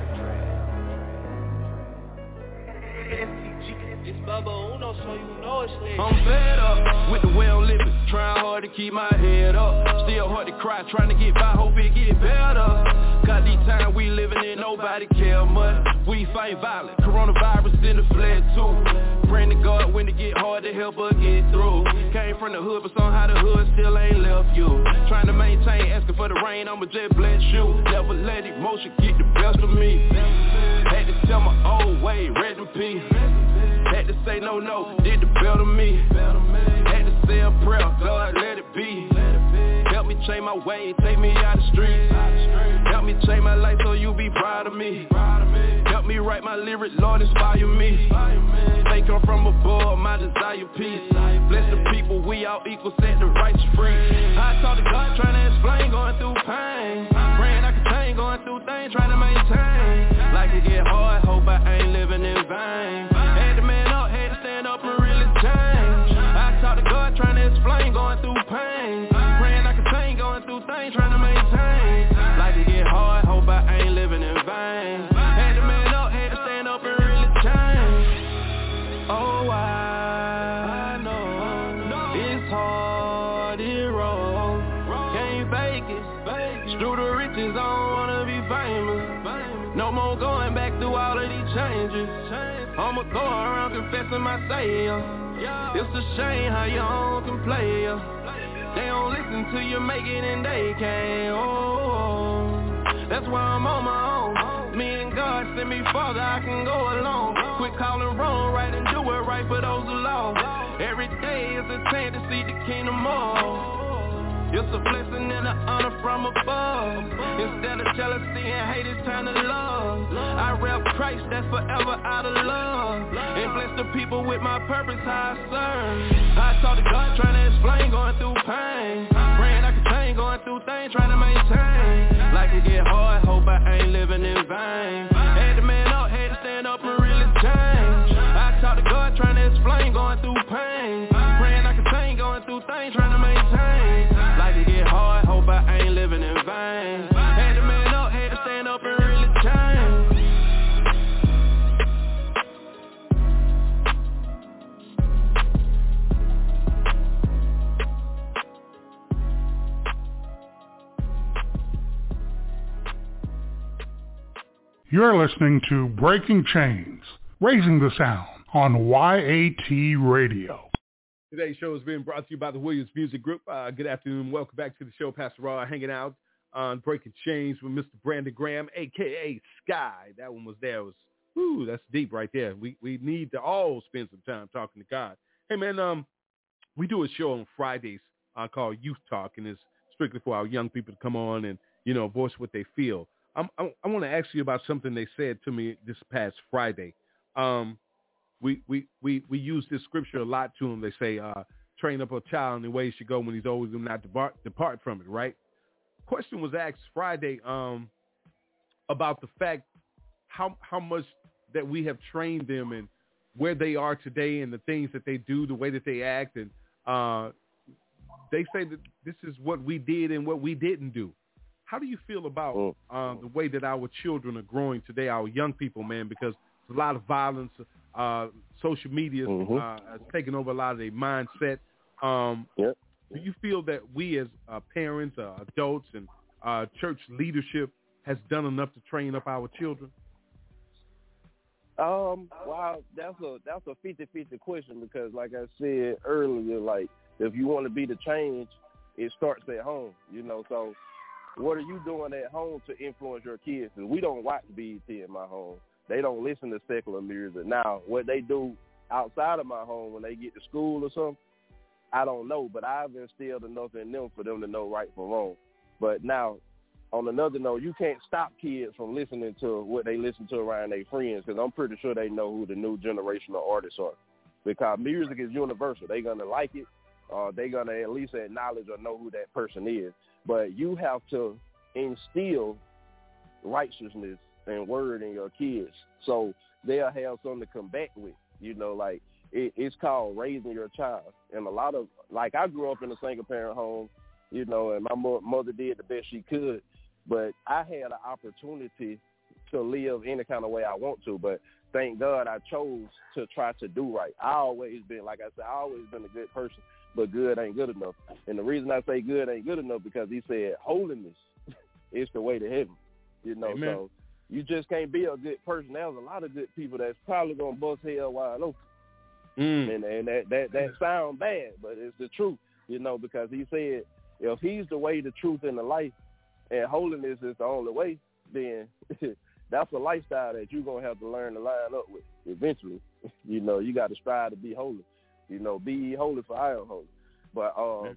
It's Bubba Uno, so you know it's lit. I'm fed up with the way I'm living, trying hard to keep my head up. Still hard to cry, trying to get by, hope it get better. Cause these times we living in, nobody care much. We fight violent, coronavirus in the flesh too. Praying to God when it get hard to help us get through. Came from the hood, but somehow the hood still ain't left you. Trying to maintain, asking for the rain, I'ma just bless you. Never let emotion get the best of me. Had to tell my old way, rest in peace. Had to say no, did the better me. Had to say a prayer, God let it be. Help me change my way, take me out the street. Help me change my life so you be proud of me. Help me write my lyrics, Lord inspire me. They come from above, my desire peace. Bless the people, we all equal, set the righteous free. I talk to God trying to explain, going through pain. Praying I can change, going through things, trying to maintain. Like it get hard, hope I ain't living in vain. Had to man up, had to stand up and really change. I talk to God trying to explain, going through pain. Praying I can change, going through things, trying to maintain. Like it get hard, hope I ain't living in vain. Had to man up, had to stand up and really change. Oh, I know it's hard, it roll. Can't fake it. Screw the riches, I don't wanna be famous. No more going back through all of these changes. I'ma go around confessing my savior. It's a shame how your own can play ya. They don't listen to you make it and they can't. Oh, that's why I'm on my own. Me and God send me farther, I can go alone. Quit calling wrong, right, and do it right for those alone. Every day is a chance to see the kingdom more. It's a blessing and an honor from above. Instead of jealousy and hate, it's time to love. I rep Christ that's forever out of love. And bless the people with my purpose, how I serve. I talk to God trying to explain, going through pain. Praying I can change, going through things, trying to maintain. Like it get hard, hope I ain't living in vain. Had to man up, had to stand up and really change. I talk to God trying to explain, going through pain. Praying I can change, going through things, trying to maintain. Like it get hard, hope I ain't living in vain. Had to man up, had to stand up and really change. You're listening to Breaking Chains, Raising the Sound on YAT Radio. Today's show is being brought to you by the Williams Music Group. Good afternoon. Welcome back to the show. Pastor Raw hanging out on Breaking Chains with Mr. Brandon Graham, a.k.a. Sky. That one was there. That's deep right there. We need to all spend some time talking to God. Hey, man, we do a show on Fridays called Youth Talk, and it's strictly for our young people to come on and, voice what they feel. I want to ask you about something they said to me this past Friday. We use this scripture a lot to them. They say, train up a child in the way he should go when he's old, will not depart from it, right? Question was asked Friday about the fact how much that we have trained them and where they are today and the things that they do, the way that they act. And they say that this is what we did and what we didn't do. How do you feel about the way that our children are growing today, our young people, man? Because there's a lot of violence. Social media has taken over a lot of their mindset. Do you feel that we as parents, adults, and church leadership has done enough to train up our children? Wow, that's a 50-50 question because, like I said earlier, like if you want to be the change, it starts at home. So what are you doing at home to influence your kids? And we don't watch BET in my home. They don't listen to secular music. Now, what they do outside of my home when they get to school or something, I don't know, but I've instilled enough in them for them to know right from wrong. But now, on another note, you can't stop kids from listening to what they listen to around their friends because I'm pretty sure they know who the new generational artists are because music is universal. They're going to like it. They're going to at least acknowledge or know who that person is. But you have to instill righteousness and word in your kids so they'll have something to come back with. It's called raising your child. And a lot of, like I grew up in a single parent home, and my mother did the best she could. But I had an opportunity to live any kind of way I want to, but thank God I chose to try to do right. I always been, like I said, I always been a good person, but good ain't good enough. And the reason I say good ain't good enough because he said holiness is the way to heaven. You know, Amen. So you just can't be a good person. There's a lot of good people that's probably going to bust hell wide open. And that sound bad, but it's the truth, you know, because he said if he's the way, the truth, and the life, and holiness is the only way, then that's a lifestyle that you're going to have to learn to line up with eventually. You know, you got to strive to be holy. You know, be ye holy for I am holy. But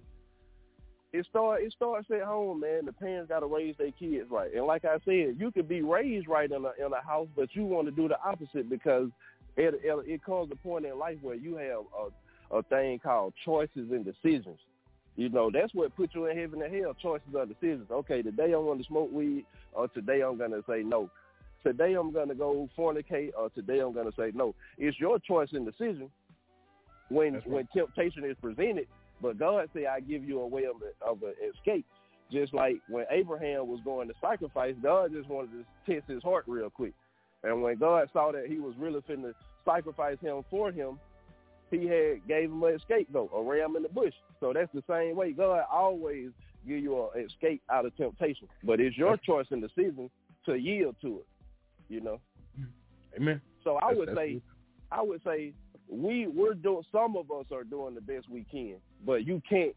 it starts at home, man. The parents got to raise their kids right. And like I said, you could be raised right in a house, but you want to do the opposite because it comes a point in life where you have a thing called choices and decisions. You know, that's what puts you in heaven and hell, choices or decisions. Okay, today I'm going to smoke weed, or today I'm going to say no. Today I'm going to go fornicate, or today I'm going to say no. It's your choice and decision when temptation is presented, but God said, I give you a way of escape. Just like when Abraham was going to sacrifice, God just wanted to test his heart real quick. And when God saw that he was really finna sacrifice him for him, he gave him an scapegoat, a ram in the bush. So that's the same way. God always give you an escape out of temptation. But it's your choice and decision to yield to it, you know. Amen. So I would say we're doing, some of us are doing the best we can, but you can't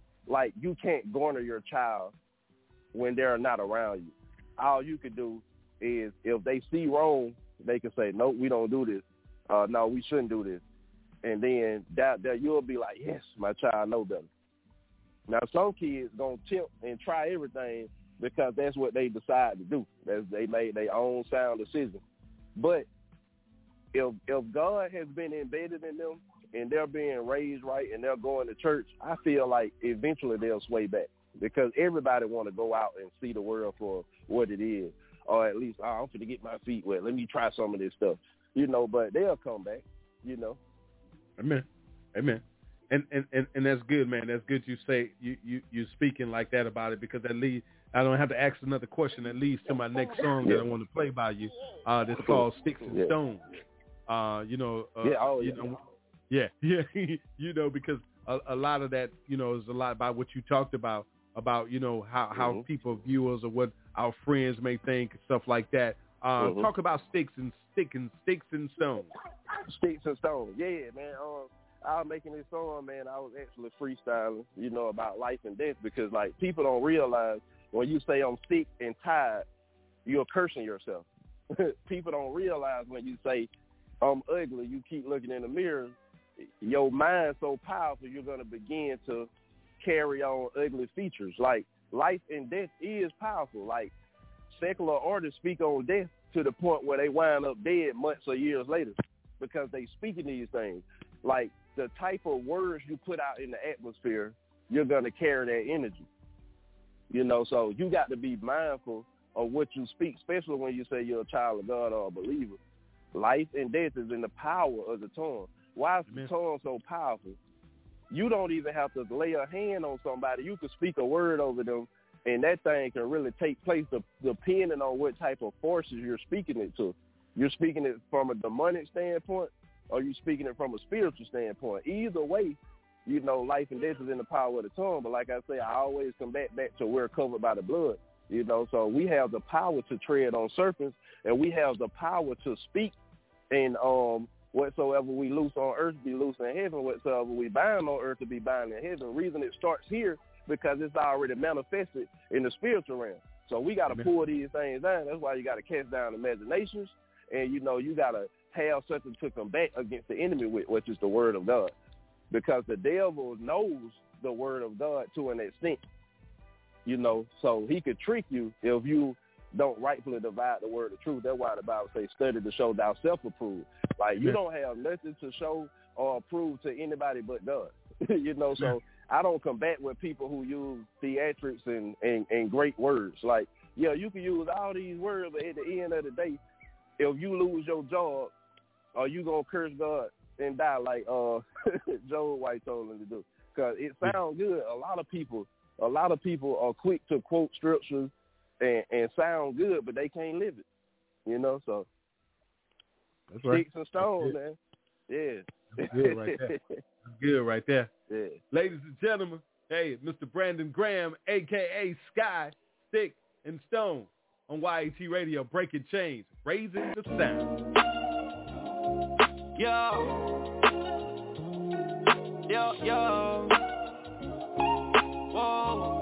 garner your child when they're not around you. All you could do is if they see wrong, they can say, no, we don't do this. No, we shouldn't do this. And then that you'll be like, yes, my child know better. Now, some kids going to tempt and try everything because that's what they decide to do. They made their own sound decision. But if God has been embedded in them and they're being raised right and they're going to church, I feel like eventually they'll sway back because everybody want to go out and see the world for what it is. Or at least, I'm going to get my feet wet. Let me try some of this stuff, you know, but they'll come back, you know. Amen. Amen. And that's good, man. That's good you say you speaking like that about it because that leads, I don't have to ask another question. That leads to my next song that I want to play by you. That's called Sticks and Stones. You know, you know, because a lot of that, you know, is a lot about what you talked about, you know, how people view us or what our friends may think, stuff like that. Talk about sticks and stones. Sticks and stones. Yeah, man. I was making this song, man. I was actually freestyling, you know, about life and death because, like, people don't realize when you say I'm sick and tired, you're cursing yourself. People don't realize when you say I'm ugly, you keep looking in the mirror, your mind's so powerful, you're going to begin to carry on ugly features. Like, life and death is powerful. Like, secular artists speak on death to the point where they wind up dead months or years later because they speaking these things. Like, the type of words you put out in the atmosphere, you're going to carry that energy. You know, so you got to be mindful of what you speak, especially when you say you're a child of God or a believer. Life and death is in the power of the tongue. Why is the tongue so powerful? You don't even have to lay a hand on somebody. You can speak a word over them, and that thing can really take place depending on what type of forces you're speaking it to. You're speaking it from a demonic standpoint, or you're speaking it from a spiritual standpoint. Either way, you know, life and death is in the power of the tongue. But like I say, I always come back to we're covered by the blood. You know, so we have the power to tread on serpents, and we have the power to speak. And whatsoever we loose on earth be loose in heaven. Whatsoever we bind on earth to be bound in heaven. The reason it starts here because it's already manifested in the spiritual realm. So we got to pull these things down. That's why you got to cast down imaginations, and you know you got to have something to combat against the enemy with, which is the word of God, because the devil knows the word of God to an extent. You know, so he could trick you if you don't rightfully divide the word of truth. That's why the Bible says, study to show thyself approved. Like, you don't have nothing to show or prove to anybody but God. You know, so I don't combat with people who use theatrics and great words. Like, yeah, you can use all these words, but at the end of the day, if you lose your job, are you going to curse God and die like Job White told him to do? Because it sounds good. A lot of people are quick to quote scriptures and sound good, but they can't live it. So that's right. Sticks and stones, man. Yeah. That's good right there. That's good right there. Yeah. Ladies and gentlemen, hey, Mr. Brandon Graham, a.k.a. Sky, Stick, and Stone on YAT Radio, breaking chains, raising the sound. Yo. Whoa.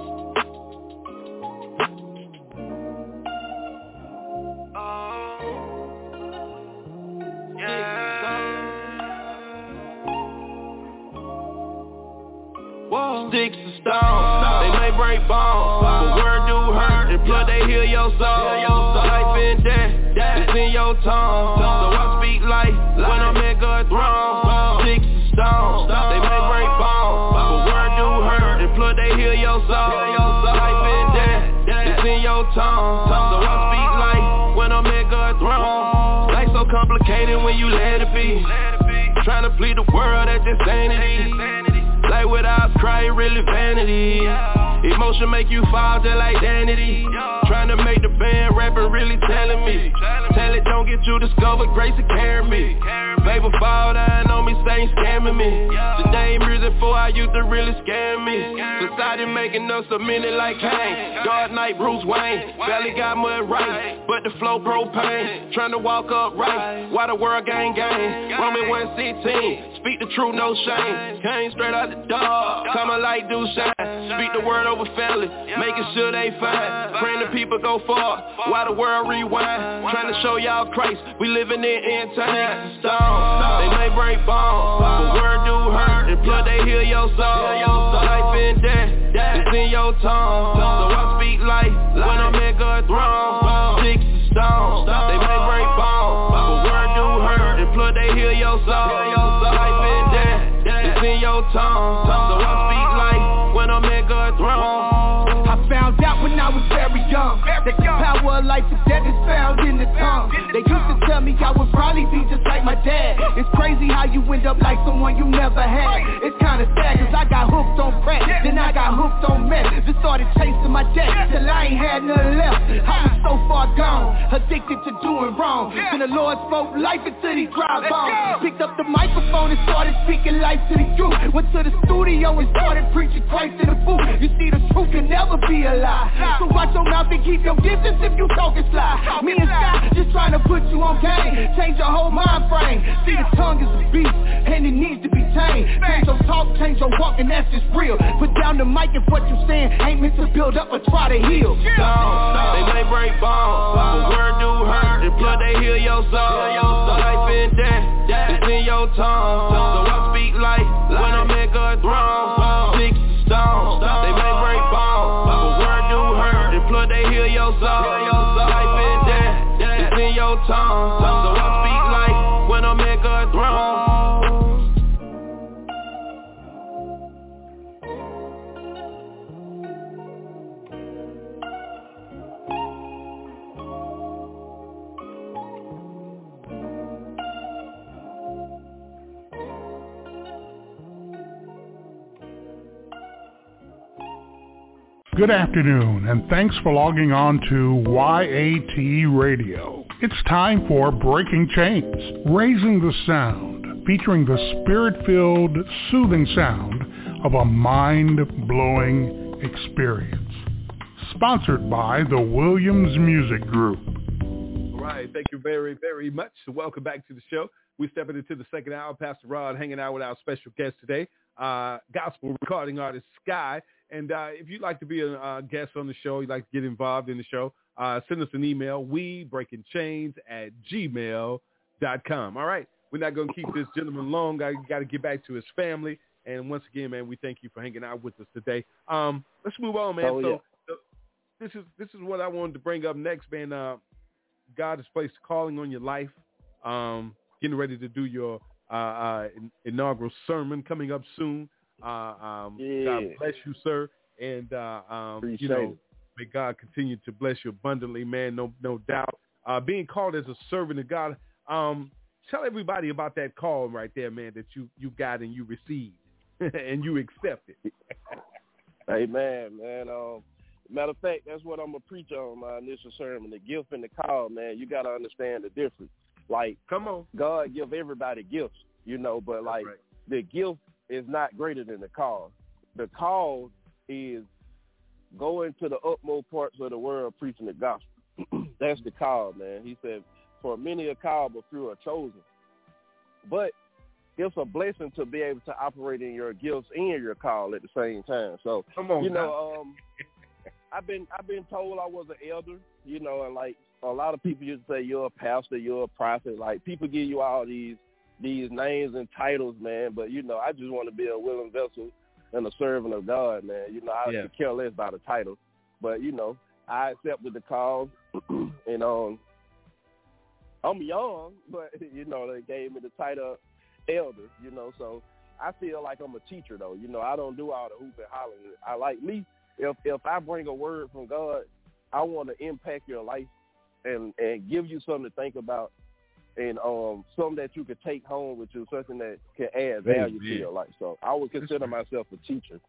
Sticks and stones, they may break bones, but word do hurt, and plus they hear your soul. Life and death, it's in your tongue, so I speak life when I'm at God's throne. Sticks and stones, they may break bones, but word do hurt, and plus they hear your soul. Life and death, it's in your tongue, so I speak life when I'm at God's throne. Life so complicated when you let it be, trying to plead the world, that's just sanity. Like without crying, really vanity. Emotion make you fall just like vanity. Trying to make the band rapping, really telling me. Tell it don't get you discovered, grace to carry me. Baby fall down on me, saying scamming me. Today music for our youth to really scam me. Society making us a minute like Kane. Dark Knight, Bruce Wayne. Barely got mud right, but the flow propane. Trying to walk up right, while the world gang. Roman 116, speak the truth, no shame. Came straight out the door, coming like do shine. Speak the word over family, making sure they fine. Praying the people go far, while the world rewind. Trying to show y'all Christ, we living in end times. They may break bones, but word do hurt, and plus they hear your soul. Life and death, it's in your tongue, so I speak life when I'm at God's throne. Sticks and stones, they may break bones, but word do hurt, and plus they hear your soul. Life and death, it's in your tongue, so I speak life when I'm at God's throne. I found out when I was very young that the power of life and death is found in the tongue. They used to tell me I would probably be just like my dad. It's crazy how you end up like someone you never had. It's kinda sad cause I got hooked on crack, then I got hooked on meth. Just started chasing my debt till I ain't had nothing left. I was so far gone, addicted to doing wrong. Then the Lord spoke life into these dry bones. Picked up the microphone and started speaking life to the youth. Went to the studio and started preaching Christ in the booth. You see the truth can never be a lie, so watch your mouth and keep your distance if you talking sly. Me and Sky just trying to put you on game, change your whole mind frame. See the tongue is a beast and it needs to be tamed. Change your talk, change your walk, and that's just real. Put down the mic if what you saying ain't meant to build up or try to heal. They may break bones, but word do hurt, and plus they hear your soul. Life and death, it's in your tongue, so I speak life when I'm at God's throne. Sticks and stones, they may break bones, but word do hurt, and plus they hear your soul. Life and death, it's in your tongue, so I speak life when I'm at God's throne. Good afternoon, and thanks for logging on to YAT Radio. It's time for Breaking Chains, Raising the Sound, featuring the spirit-filled, soothing sound of a mind-blowing experience. Sponsored by the Williams Music Group. All right, thank you very, very much. Welcome back to the show. We're stepping into the second hour. Pastor Rod hanging out with our special guest today, gospel recording artist Sky. And if you'd like to be a guest on the show, you'd like to get involved in the show, send us an email, webreakingchains@gmail.com. All right. We're not going to keep this gentleman long. I got to get back to his family. And once again, man, we thank you for hanging out with us today. Let's move on, man. So this is what I wanted to bring up next, man. God has placed a calling on your life. Getting ready to do your inaugural sermon coming up soon. God bless you, sir, and may God continue to bless you abundantly, man. No doubt. Being called as a servant of God. Tell everybody about that call right there, man, that you got and you received and you accepted. Amen, man. Matter of fact, that's what I'm going to preach on my initial sermon, the gift and the call, man. You got to understand the difference. Like, come on, God give everybody gifts, but like the gift is not greater than the call. The call is going to the utmost parts of the world preaching the gospel. That's the call, man. He said, for many are called, but few are chosen. But it's a blessing to be able to operate in your gifts and your call at the same time. So, come on, I've been told I was an elder, and like a lot of people used to say you're a pastor, you're a prophet. Like, people give you all these names and titles, man. But I just want to be a willing vessel and a servant of God, man. I could care less about a title, but I accepted the call, and I'm young, but they gave me the title elder, So I feel like I'm a teacher, though. I don't do all the hoop and hollering. I like me. If I bring a word from God, I want to impact your life and give you something to think about, and something that you could take home with you, something that can add value to your life. So I would consider myself a teacher,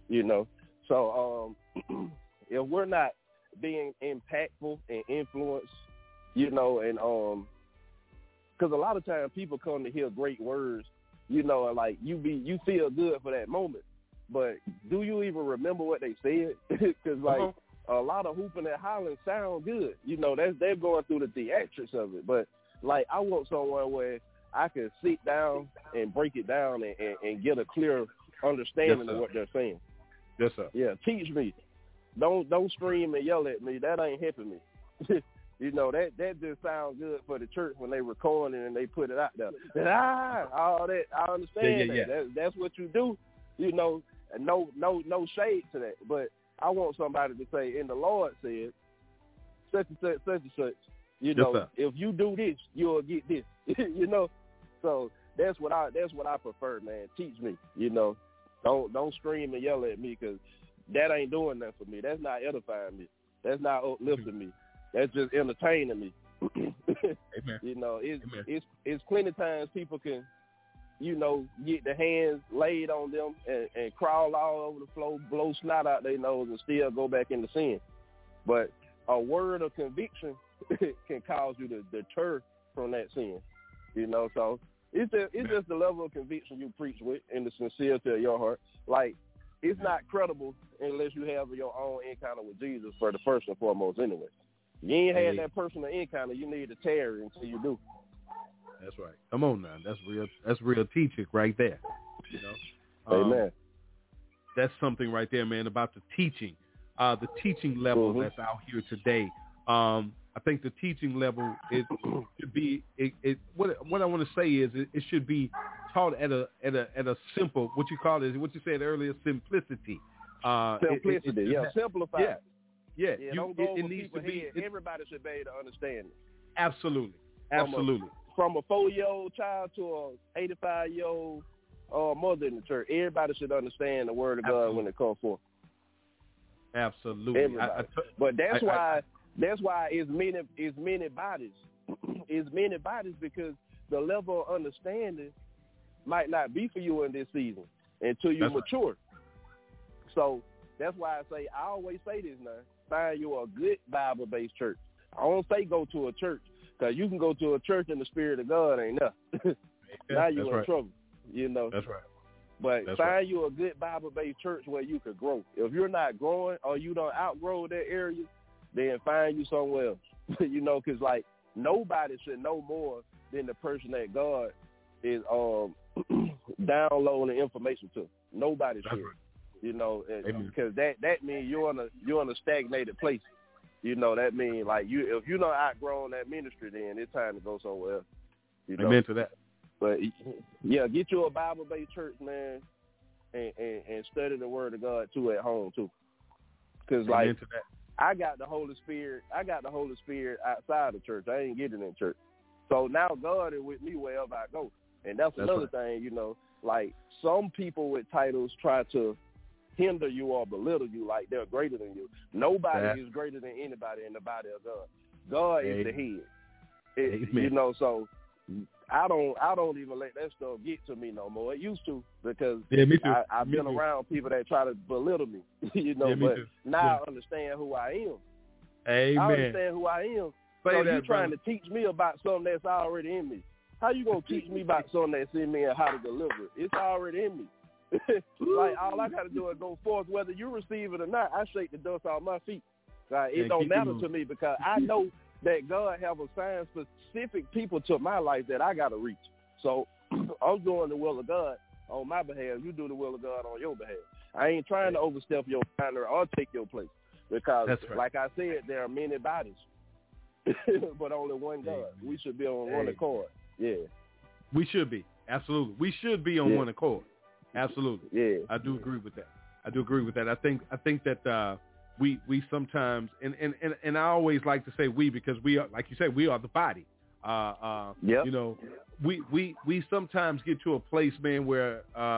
So if we're not being impactful and influenced, and because a lot of times people come to hear great words, and like you feel good for that moment. But do you even remember what they said? Because, like, a lot of hooping and hollering sound good. They're going through the theatrics of it. But, like, I want someone where I can sit down and break it down and get a clear understanding of what they're saying. Yes, sir. Yeah, teach me. Don't scream and yell at me. That ain't helping me. That just sounds good for the church when they record it and they put it out there. All that, I understand that. That's what you do. No shade to that, but I want somebody to say, and the Lord said, such and such, such and such. If you do this, you'll get this. So that's what I prefer, man. Teach me. Don't scream and yell at me, because that ain't doing nothing for me. That's not edifying me. That's not uplifting me. That's just entertaining me. Amen. It's plenty of times people can, get their hands laid on them and crawl all over the floor, blow snot out their nose, and still go back into sin. But a word of conviction can cause you to deter from that sin. So it's just the level of conviction you preach with and the sincerity of your heart. Like, it's not credible unless you have your own encounter with Jesus for the first and foremost anyway. You ain't had that personal encounter, you need to tarry until you do. That's right. Come on now. That's real teaching right there. Amen. That's something right there, man, about the teaching. The teaching level that's out here today. I think the teaching level should be what I want to say is it should be taught at a simple, what you call it, what you said earlier, simplicity. Simplicity, simplified. Yeah. Don't go over people's head. Everybody should be able to understand it. Absolutely. From a 4-year-old child to a 85-year-old mother in the church, everybody should understand the word of God when it comes forth. Absolutely. Everybody. But that's why it's many bodies. It's many bodies because the level of understanding might not be for you in this season until you mature. Right. So that's why I always say this now. Find you a good Bible-based church. I don't say go to a church, because you can go to a church and the Spirit of God ain't there. Now you're in trouble, That's right. But find you a good Bible-based church where you could grow. If you're not growing or you don't outgrow that area, then find you somewhere else. Because, like, nobody should know more than the person that God is downloading information to. Nobody should. Right. Because that means you're in a stagnated place. That means, like, if you don't outgrown that ministry, then it's time to go somewhere else. Amen to that. But yeah, get you a Bible-based church, man, and study the Word of God too at home too. Because, like, I got the Holy Spirit outside the church. I ain't getting in church. So now God is with me wherever I go, and that's another thing. Like, some people with titles try to hinder you or belittle you like they're greater than you. Nobody is greater than anybody in the body of God. God is the head. So I don't even let that stuff get to me no more. It used to, because me too. I've been around people that try to belittle me, but now I understand who I am. Amen. I understand who I am. So you trying to teach me about something that's already in me. How you going to teach me about something that's in me and how to deliver it? It's already in me. Like, all I got to do is go forth. Whether you receive it or not, I shake the dust off my feet. It don't matter to me, because I know that God have assigned specific people to my life that I got to reach. So I'm doing the will of God on my behalf. You do the will of God on your behalf. I ain't trying to overstep your boundary or take your place, because, like I said, there are many bodies, but only one God. We should be on one accord. Yeah. We should be. Absolutely. We should be on one accord. Absolutely. Yeah. I do agree with that. I think that we sometimes, and I always like to say we, because we are, like you said, we are the body. You know, we sometimes get to a place, man, where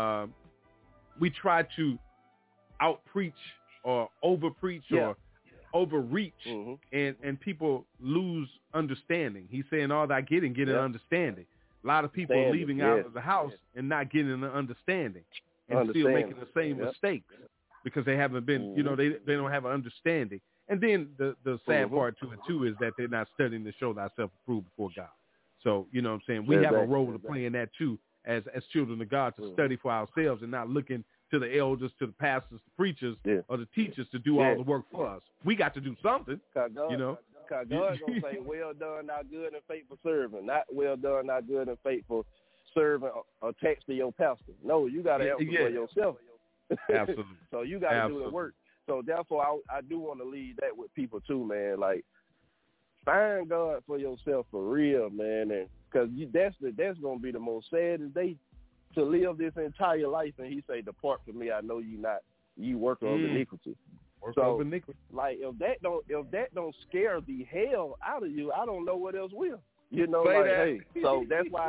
we try to out-preach or over-preach or overreach, and people lose understanding. He's saying all that get an understanding. A lot of people are leaving out of the house and not getting an understanding, and still making the same mistakes because they haven't been, they don't have an understanding. And then the sad part to it too is that they're not studying to show thyself approved before God. So, you know what I'm saying? We have a role to play in that too, as children of God, to study for ourselves and not looking to the elders, to the pastors, the preachers, or the teachers to do all the work for us. We got to do something, Because God going to say, well done, thou good and faithful servant. Not well done, thou good and faithful servant attached to your pastor. No, you got to answer for yourself. Absolutely. So you got to do the work. So therefore, I do want to leave that with people too, man. Like, find God for yourself for real, man. And because that's going to be the most saddest day, to live this entire life, and he say, depart from me, I know you not, you worker of iniquity. Like, if that don't scare the hell out of you, I don't know what else will. Hey, so that's why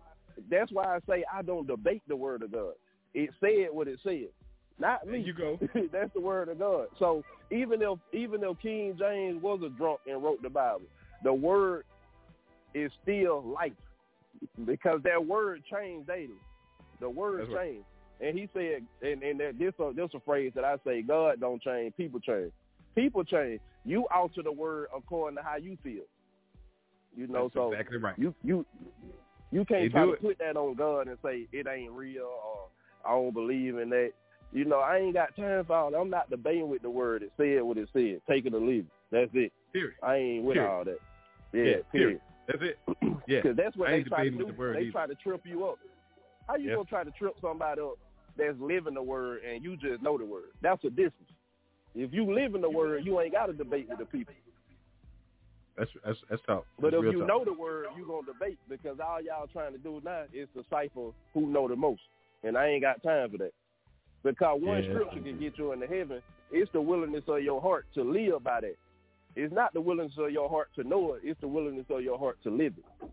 I say I don't debate the word of God. It said what it said, not me. There you go. That's the word of God. So even if King James was a drunk and wrote the Bible, the word is still life, because that word changed daily. The word changed. And he said, and this a phrase that I say, God don't change, people change. People change. You alter the word according to how you feel. That's so exactly right. You can't try to put that on God and say it ain't real, or I don't believe in that. I ain't got time for all that. I'm not debating with the word. It said what it said. Take it or leave it. That's it. Period. I ain't with all that. Yeah, period. That's it. Yeah. Because that's what they try to do. They try to trip you up. How you going to try to trip somebody up that's living the word and you just know the word? That's a difference. If you live in the word, you ain't got to debate with the people. That's tough. But if you know the word, you going to debate, because all y'all trying to do now is decipher who know the most. And I ain't got time for that. Because one scripture can get you into heaven. It's the willingness of your heart to live by that. It's not the willingness of your heart to know it. It's the willingness of your heart to live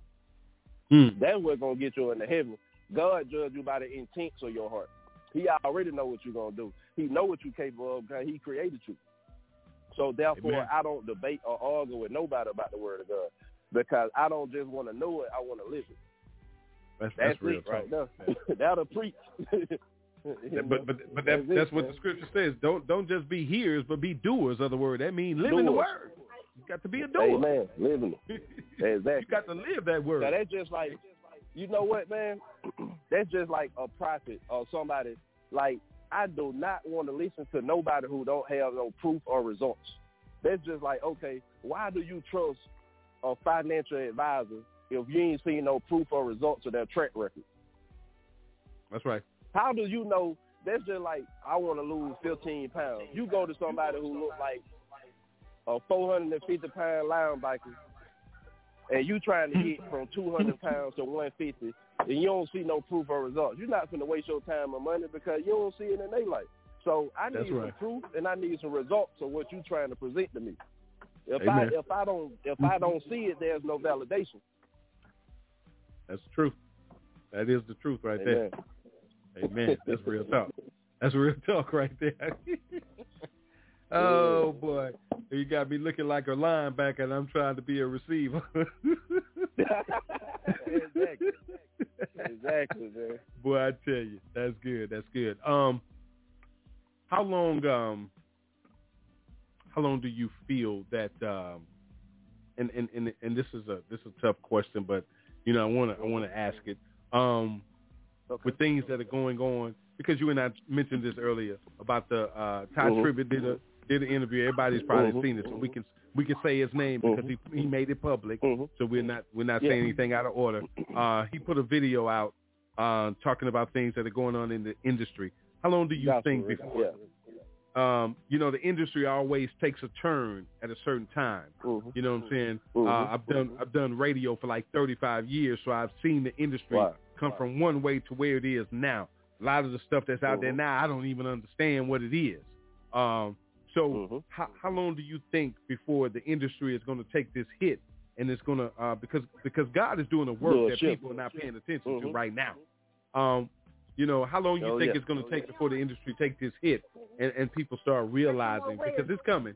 it. That's what's going to get you into heaven. God judge you by the intents of your heart. He already know what you're going to do. He know what you're capable of because he created you. So therefore, I don't debate or argue with nobody about the word of God, because I don't just want to know it. I want to live it. That's real it right now. That'll preach. But that's what the scripture says. Don't just be hearers, but be doers of the word. That means living the word. You got to be a doer. Amen. Living it. Exactly. You got to live that word. Now that's just like, you know what, man? That's just like a prophet or somebody. Like, I do not want to listen to nobody who don't have no proof or results. That's just like, okay, why do you trust a financial advisor if you ain't seen no proof or results of their track record? That's right. How do you know? That's just like, I want to lose 15 pounds. You go to somebody who look like a 450-pound linebacker, and you trying to hit from 200 pounds to 150, and you don't see no proof or results. You're not going to waste your time or money because you don't see it in their life. So I need some proof and I need some results of what you're trying to present to me. If I don't see it, there's no validation. That's the truth. That is the truth right there. Amen. That's real talk. That's real talk right there. Oh, boy. You got me looking like a linebacker, and I'm trying to be a receiver. Exactly. Exactly, man. Boy, I tell you, that's good. That's good. How long do you feel that? And this is a tough question, but you know, I want to ask it. Okay. With things that are going on, because you and I mentioned this earlier about the Ty Tribbett did an interview. Everybody's probably seen it, so we can say his name because he made it public. So we're not saying anything out of order. He put a video out talking about things that are going on in the industry. How long do you think before? You know, the industry always takes a turn at a certain time. You know what I'm saying? I've done radio for like 35 years, so I've seen the industry come from one way to where it is now. A lot of the stuff that's out there now, I don't even understand what it is. How long do you think before the industry is going to take this hit, and it's going to because God is doing a work that people are not paying attention to right now. You know, how long you think it's going to take before the industry take this hit and people start realizing, because it's coming?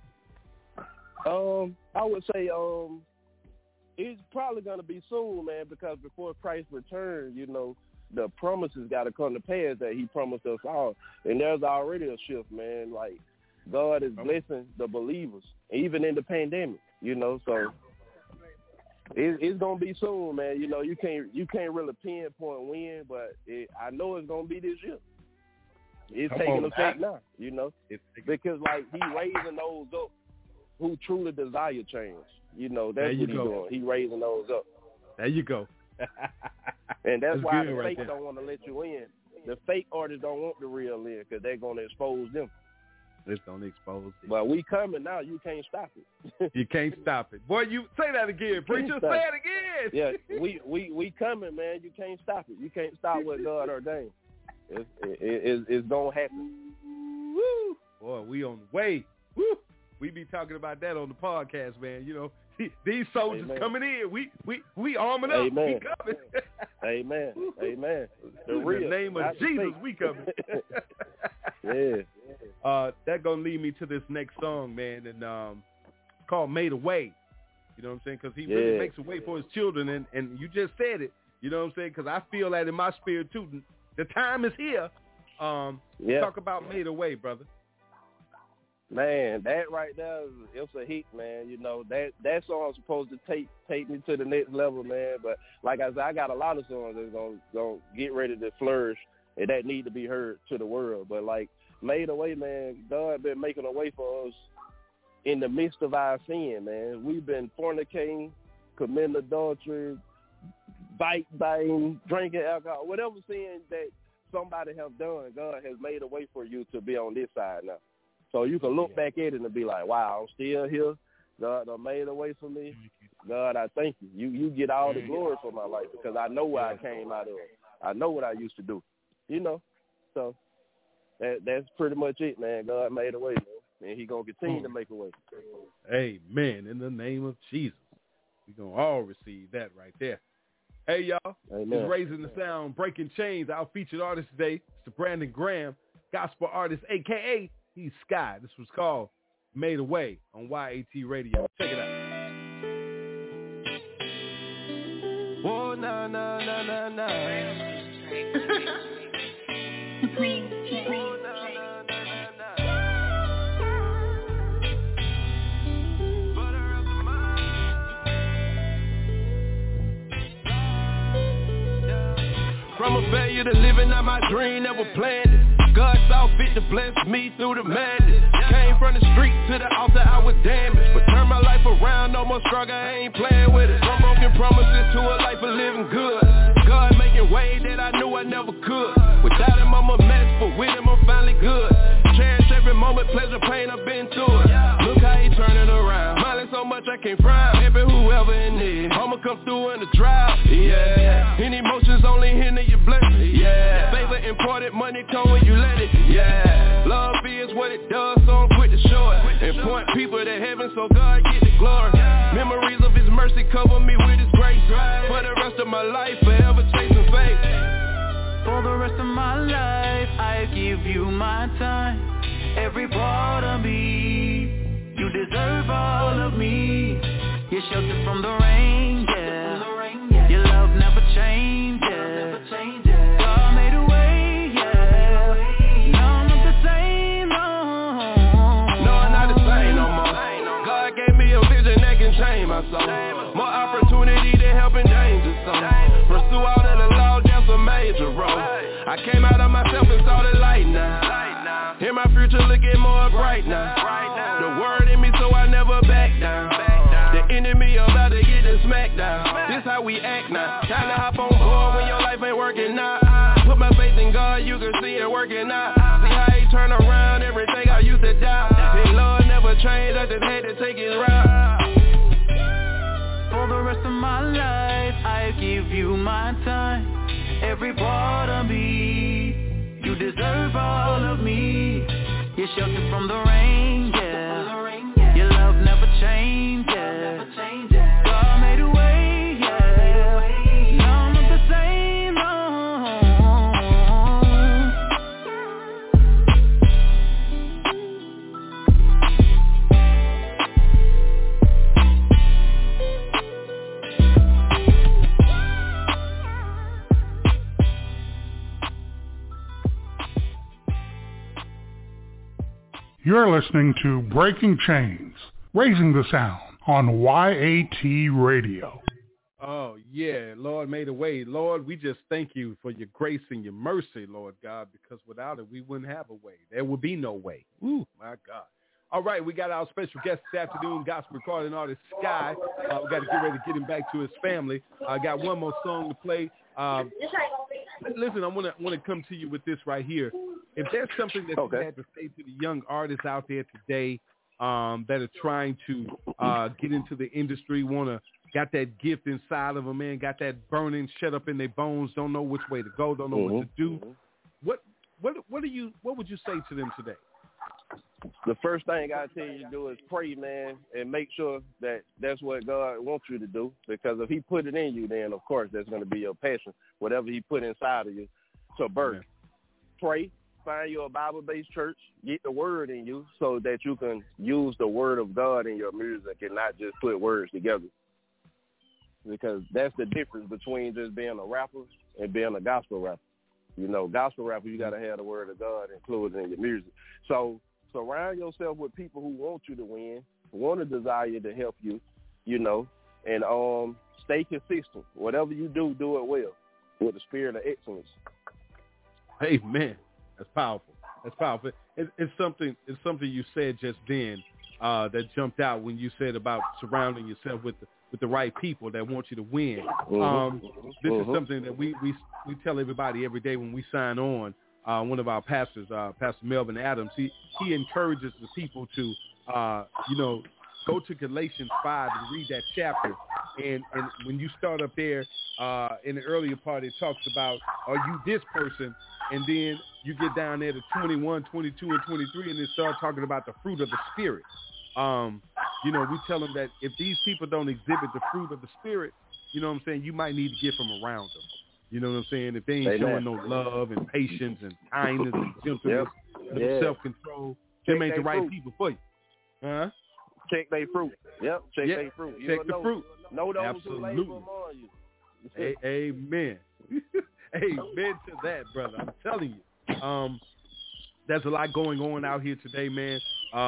I would say it's probably going to be soon, man, because before Christ returns, you know, the promises got to come to pass that he promised us all. And there's already a shift, man. Like, God is blessing the believers, even in the pandemic, you know, so it's going to be soon, man. You know, you can't really pinpoint when, but I know it's going to be this year. It's taking effect now, you know, because, like, he raising those up who truly desire change. You know, that's what he's doing. He raising those up. There you go. And that's why the fakes don't want to let you in. The fake artists don't want the real in because they're going to expose them. It's going to expose them. But we coming now. You can't stop it. You can't stop it. Boy, you say that again, preacher. Say it again. Yeah, we coming, man. You can't stop it. You can't stop what God ordained. It's going to happen. Woo! Boy, we on the way. Woo! We be talking about that on the podcast, man. You know, these soldiers coming in. We arming up. Amen. We coming. Amen. Amen. In the name of Jesus, we coming. Yeah. That gonna lead me to this next song, man, and it's called "Made a Way." You know what I'm saying? Because he really makes a way for his children, and you just said it. You know what I'm saying? Because I feel that in my spirit too. The time is here. Talk about "Made a Way," brother. Man, that right there, it's a hit, man. You know, that song's supposed to take me to the next level, man. But like I said, I got a lot of songs that's gonna get ready to flourish and that need to be heard to the world. But like "Made a Way," man, God been making a way for us in the midst of our sin, man. We've been fornicating, committing adultery, biting, drinking alcohol, whatever sin that somebody have done, God has made a way for you to be on this side now. So you can look back at it and be like, wow, I'm still here. God done made a way for me. God, I thank you. You get all the glory for my life because I know where I came out of. I know what I used to do, you know. So that's pretty much it, man. God made a way, man, and he going to continue to make a way. Amen. In the name of Jesus. We're going to all receive that right there. Hey, y'all. Amen. It's Raising the Sound, Breaking Chains. Our featured artist today is Brandon Graham, gospel artist, a.k.a. He's Sky. This was called "Made a Way" on YAT Radio. Check it out. Whoa, nah, nah, nah, nah, nah. Whoa, nah, nah, nah, nah, nah. Butter up the mind. From a failure to living out my dream, never planned it. God saw fit to bless me through the madness. Came from the street to the altar, I was damaged. But turned my life around, no more struggle, I ain't playing with it. From broken promises to a life of living good. God making ways that I knew I never could. Without him I'm a mess, but with him I'm finally good. Cherish every moment, pleasure, pain, I've been through it. Look how he turned it around. Smiling so much I can't frown. Every whoever in need, I'ma come through in the trial. Yeah, any emotions only hinder your blessing. Yeah, favor imported, money come when you let it. Yeah, love is what it does, so I'm quick to show it. And point people to heaven so God get the glory. Memories of his mercy cover me with his grace. For the rest of my life, forever chasing faith. For the rest of my life, I give you my time. Every part of me, you deserve all of me. You're sheltered from the rain, yeah. Your love never changes. out. Time to hop on board when your life ain't working out. Put my faith in God, you can see it working out. See how he turn around everything I used to doubt. His Lord never changed, I just had to take his route. For the rest of my life, I give you my time. Every part of me, you deserve all of me. You're sheltered from the rain, yeah. Your love never changes. God made a way, yeah. Now I'm not the same, no. You're listening to Breaking Chains, Raising the Sound on YAT Radio. Oh, yeah. Lord made a way. Lord, we just thank you for your grace and your mercy, Lord God, because without it, we wouldn't have a way. There would be no way. Ooh, my God. All right, we got our special guest this afternoon, gospel recording artist Sky. We got to get ready to get him back to his family. I got one more song to play. Listen, I want to come to you with this right here. If there's something that you had to say to the young artists out there today that are trying to get into the industry, got that gift inside of them, man, got that burning shut up in their bones, don't know which way to go, don't know what to do. What would you say to them today? The first thing I tell you to do is pray, man, and make sure that that's what God wants you to do. Because if he put it in you, then, of course, that's going to be your passion, whatever he put inside of you to birth. Pray, find you a Bible-based church, get the word in you so that you can use the word of God in your music and not just put words together. Because that's the difference between just being a rapper and being a gospel rapper. You know, gospel rapper, you got to have the word of God included in your music. So surround yourself with people who want you to win, want a desire to help you, you know, and stay consistent. Whatever you do, do it well with a spirit of excellence. Amen. That's powerful. That's powerful. It's something you said just then that jumped out when you said about surrounding yourself with the right people that want you to win. This is something that we tell everybody every day when we sign on. One of our pastors, Pastor Melvin Adams, he encourages the people to, go to Galatians 5 and read that chapter. And when you start up there in the earlier part, it talks about, are you this person? And then you get down there to 21, 22, and 23, and then start talking about the fruit of the Spirit. We tell them that if these people don't exhibit the fruit of the Spirit, you know what I'm saying, you might need to get from around them. You know what I'm saying? If they ain't showing no love and patience and kindness and gentleness and self-control, them ain't the right people for you. Huh? Check their fruit. Yep, check their fruit. Check the fruit. Know those who labor among you. Amen. Amen to that, brother. I'm telling you. There's a lot going on out here today, man.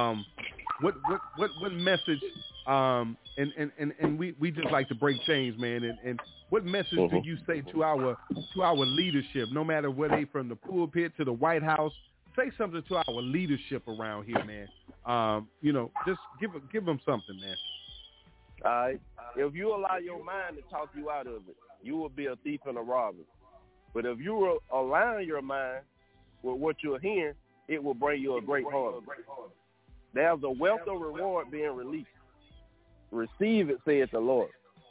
What message and we just like to break chains, man, and what message do you say to our leadership, no matter where they from the pulpit to the White House? Say something to our leadership around here, man. Just give them something, man. All right. If you allow your mind to talk you out of it, you will be a thief and a robber. But if you will align your mind with what you're hearing, it will bring you a great harvest. There's a wealth of reward being released. Receive it, saith the Lord.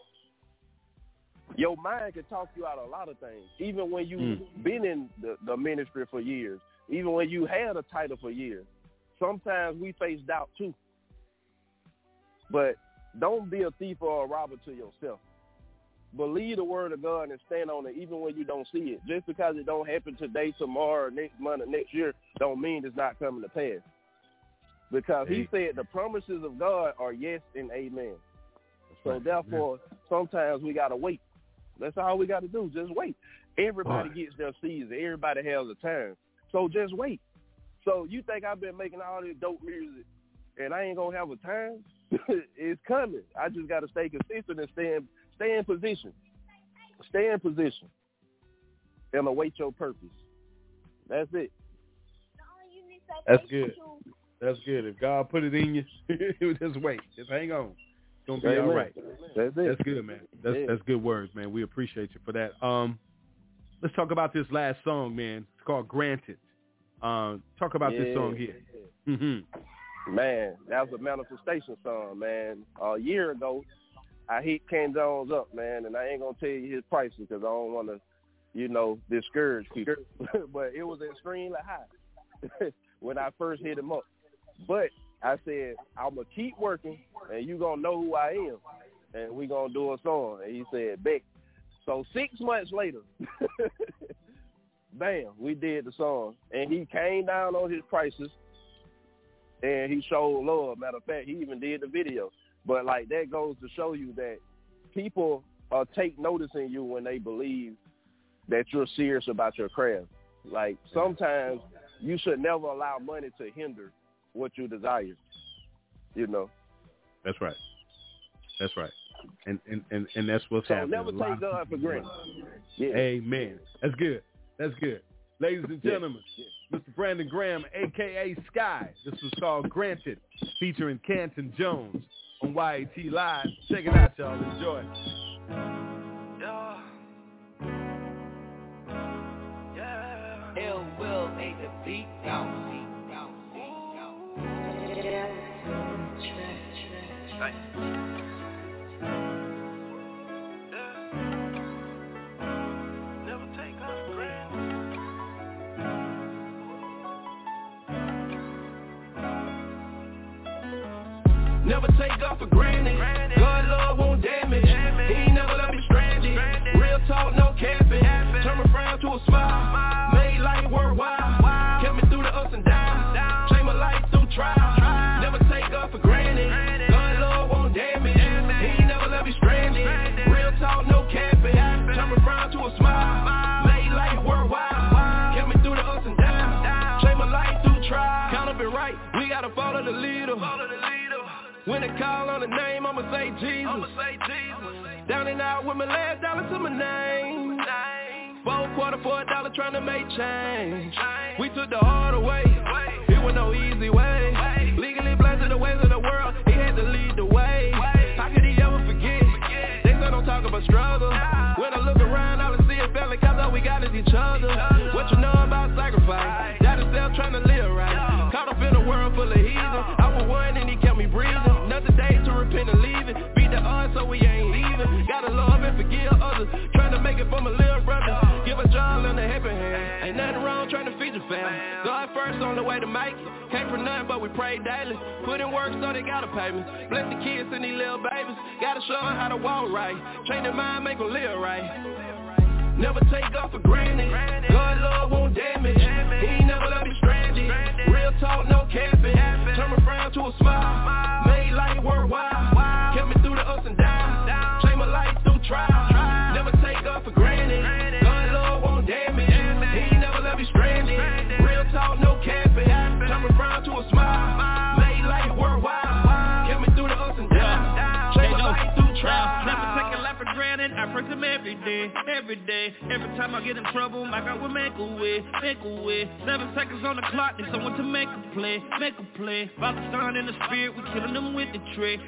Your mind can talk you out of a lot of things, even when you've been in the ministry for years, even when you had a title for years. Sometimes we face doubt too. But don't be a thief or a robber to yourself. Believe the word of God and stand on it even when you don't see it. Just because it don't happen today, tomorrow, next month, or next year, don't mean it's not coming to pass. Because he said the promises of God are yes and amen. So therefore, sometimes we got to wait. That's all we got to do, just wait. Everybody gets their season. Everybody has a time. So just wait. So you think I've been making all this dope music and I ain't going to have a time? It's coming. I just got to stay consistent and stay in position. Stay in position and await your purpose. That's it. That's good. That's good. If God put it in you, just wait. Just hang on. It's gonna be all right. That's good, man. That's good words, man. We appreciate you for that. Let's talk about this last song, man. It's called Granted. Talk about this song here. Man, that was a manifestation song, man. A year ago, I hit Ken Jones up, man, and I ain't gonna tell you his prices because I don't want to, discourage people. But it was extremely high when I first hit him up. But I said, I'm going to keep working, and you going to know who I am, and we going to do a song. And he said, bet. So 6 months later, bam, we did the song. And he came down on his prices, and he showed love. Matter of fact, he even did the video. But, that goes to show you that people take notice in you when they believe that you're serious about your craft. Sometimes you should never allow money to hinder what you desire. That's right. And that's what's happening. Never take God for granted. Yeah. Amen. That's good. Ladies and gentlemen, Mr. Brandon Graham, a.k.a. Sky. This was called Granted, featuring Canton Jones on YAT Live. Check it out, y'all. Enjoy. Ill Will made the beat down. Never take off for granted. God love won't damage. He ain't never left me stranded. Real talk, no capping. Turn my frown to a smile. Made life worthwhile. Kept me through the ups and downs. Changed my life through trials. Never take off for granted. God love won't damage. He ain't never left me stranded. Real talk, no capping. Turn my frown to a smile. Made life worthwhile. Kept me through the ups and downs. Changed my life through trials. Count up it right. We gotta follow the leader. When they call on the name, I'ma say Jesus. Down and out with my last dollar to my name. 4 quarters for $1 trying to make change. We took the harder way. It was no easy way. Legally blessed in the ways of the world. He had to lead the way. How could he ever forget? They say don't talk about struggle. When I look around, all I see is family, cause all we got is each other. What you know about sacrifice? Got himself trying to live right. Caught up in a world full of heathen. I was one and he kept me breathing. Another day to repent and leave it. Beat the odds so we ain't leaving. Gotta love and forgive others. Trying to make it for my little brother. Give a job and a helping hand. Ain't nothing wrong trying to feed your family. God first on the way to make it. Came from nothing but we pray daily. Put in work so they gotta pay me. Bless the kids and these little babies. Gotta show them how to walk right. Train their mind, make them live right. Never take off for granted. God love won't damage. He ain't never left me stranded. Real talk, no capping. Turn my frown to a smile. Made life worthwhile. Kept me through the ups and downs. Changed my life through trials. Never take off for granted. God love won't damage. He ain't never left me stranded. Real talk, no capping. Turn my frown to a smile. Made life worthwhile. Kept me through the ups and downs. Changed my life through trials. Never take a life for granted. I praise him every day. Every time I get in trouble, my God will make a way. 7 seconds on the clock, need someone to make a play. Father, Son, and the Spirit, we killing them with the tray.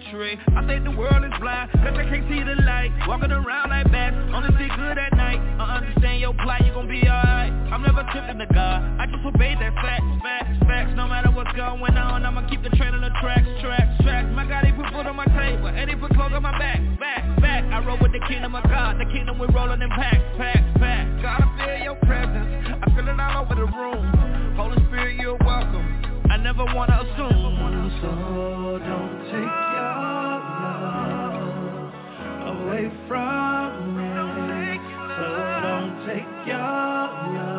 I think the world is blind, cause I can't see the light. Walking around like bats, only see good at night. I understand your plight, you gon' be alright. I'm never tripping to God, I just obey that facts. No matter what's going on, I'ma keep the train on the tracks. My God, he put food on my table, and he put clothes on my back. I roll with the kingdom of God, the kingdom we're rolling in packs. God, I feel your presence, I feel it all over the room. Holy Spirit, you're welcome, I never wanna assume. So don't take your love away from me. So don't take your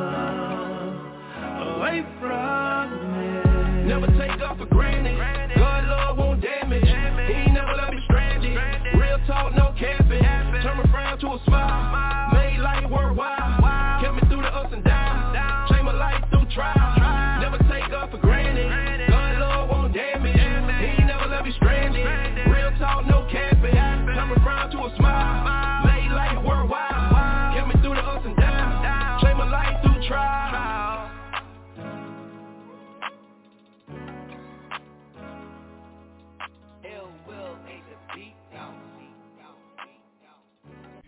love away from me. Never take off for granted. God love won't damage. He ain't never left me stranded. Real talk, no capping. Turn my frown to a smile. Made life worthwhile. Kept me through the ups and downs. Changed my life through trials. Never take off for granted. God love won't damage. He ain't never left me stranded. Real talk, no capping. Turn my frown to a smile. Made life worthwhile. Kept me through the ups and downs. Changed my life through trials.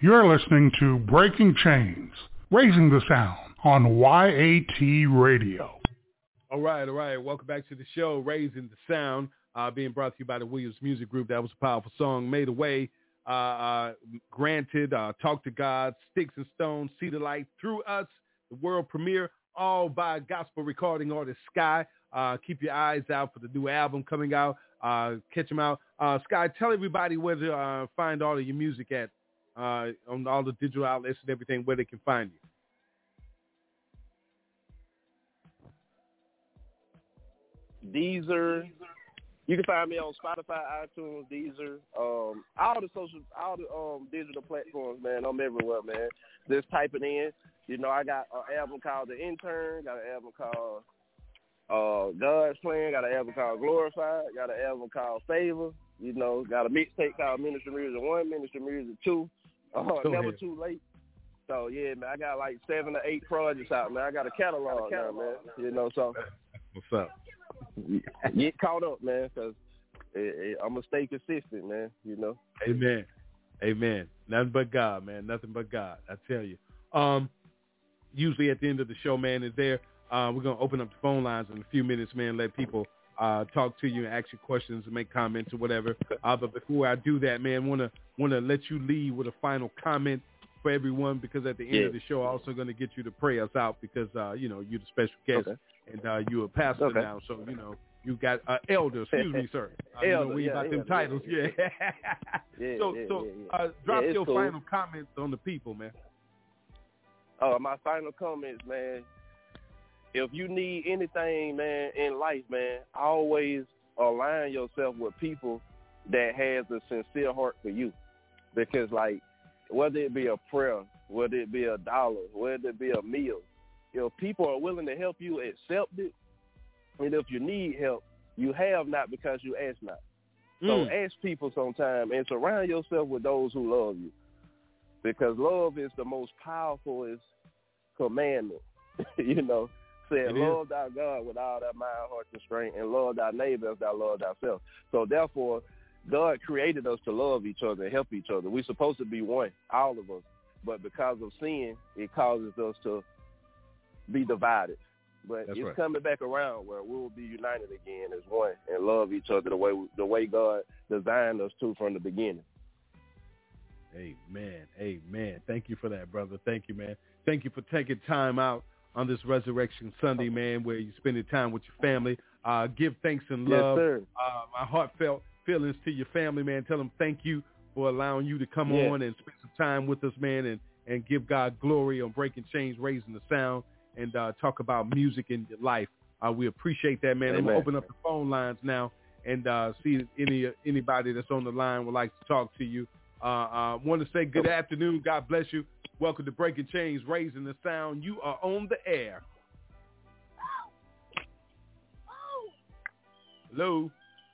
You're listening to Breaking Chains, Raising the Sound on YAT Radio. All right. Welcome back to the show, Raising the Sound, being brought to you by the Williams Music Group. That was a powerful song, Made Away, Granted, Talk to God, Sticks and Stones, See the Light, Through Us, the world premiere, all by gospel recording artist Sky. Keep your eyes out for the new album coming out. Catch them out. Sky, tell everybody where to find all of your music at, on all the digital outlets and everything, where they can find you. Deezer. You can find me on Spotify, iTunes, Deezer, all the digital platforms, man. I'm everywhere, man. Just type it in. You know, I got an album called The Intern, got an album called God's Plan, got an album called Glorified, got an album called Favor, you know, got a mixtape called Ministry Music 1, Ministry Music 2, Never Too Late. So, yeah, man, I got like 7 or 8 projects out, man. I got a catalog now, man, you know, so. What's up? Get caught up, man, because I'm going to stay consistent, man, you know. Amen. Nothing but God, man. Nothing but God, I tell you. Usually at the end of the show, man, is there. We're going to open up the phone lines in a few minutes, man, let people talk to you and ask you questions and make comments or whatever. But before I do that, man, want to let you leave with a final comment for everyone, because at the end of the show, I'm also going to get you to pray us out because, you know, you're the special guest and you're a pastor now. So, you know, you got elder, excuse me, sir. Elder, we about them titles, So drop your final comments on the people, man. My final comments, man. If you need anything, man, in life, man, always align yourself with people that has a sincere heart for you. Because, like, whether it be a prayer, whether it be $1, whether it be a meal, if people are willing to help you, accept it. And if you need help, you have not because you ask not. So ask people sometime and surround yourself with those who love you. Because love is the most powerful commandment, you know. Said, love thy God with all thy mind, heart, and strength, and love thy neighbor as thou love thyself. So therefore, God created us to love each other and help each other. We're supposed to be one, all of us. But because of sin, it causes us to be divided. But it's coming back around where we will be united again as one and love each other the way God designed us to from the beginning. Amen. Thank you for that, brother. Thank you, man. Thank you for taking time out on this Resurrection Sunday, man, where you're spending time with your family. Give thanks and love. Yes, sir. My heartfelt feelings to your family, man. Tell them thank you for allowing you to come on and spend some time with us, man, and give God glory on Breaking Chains, Raising the Sound, and talk about music in your life. We appreciate that, man. Amen. I'm going to open up the phone lines now and see if anybody that's on the line would like to talk to you. Want to say good afternoon. God bless you. Welcome to Breaking Chains, Raising the Sound. You are on the air. Hello.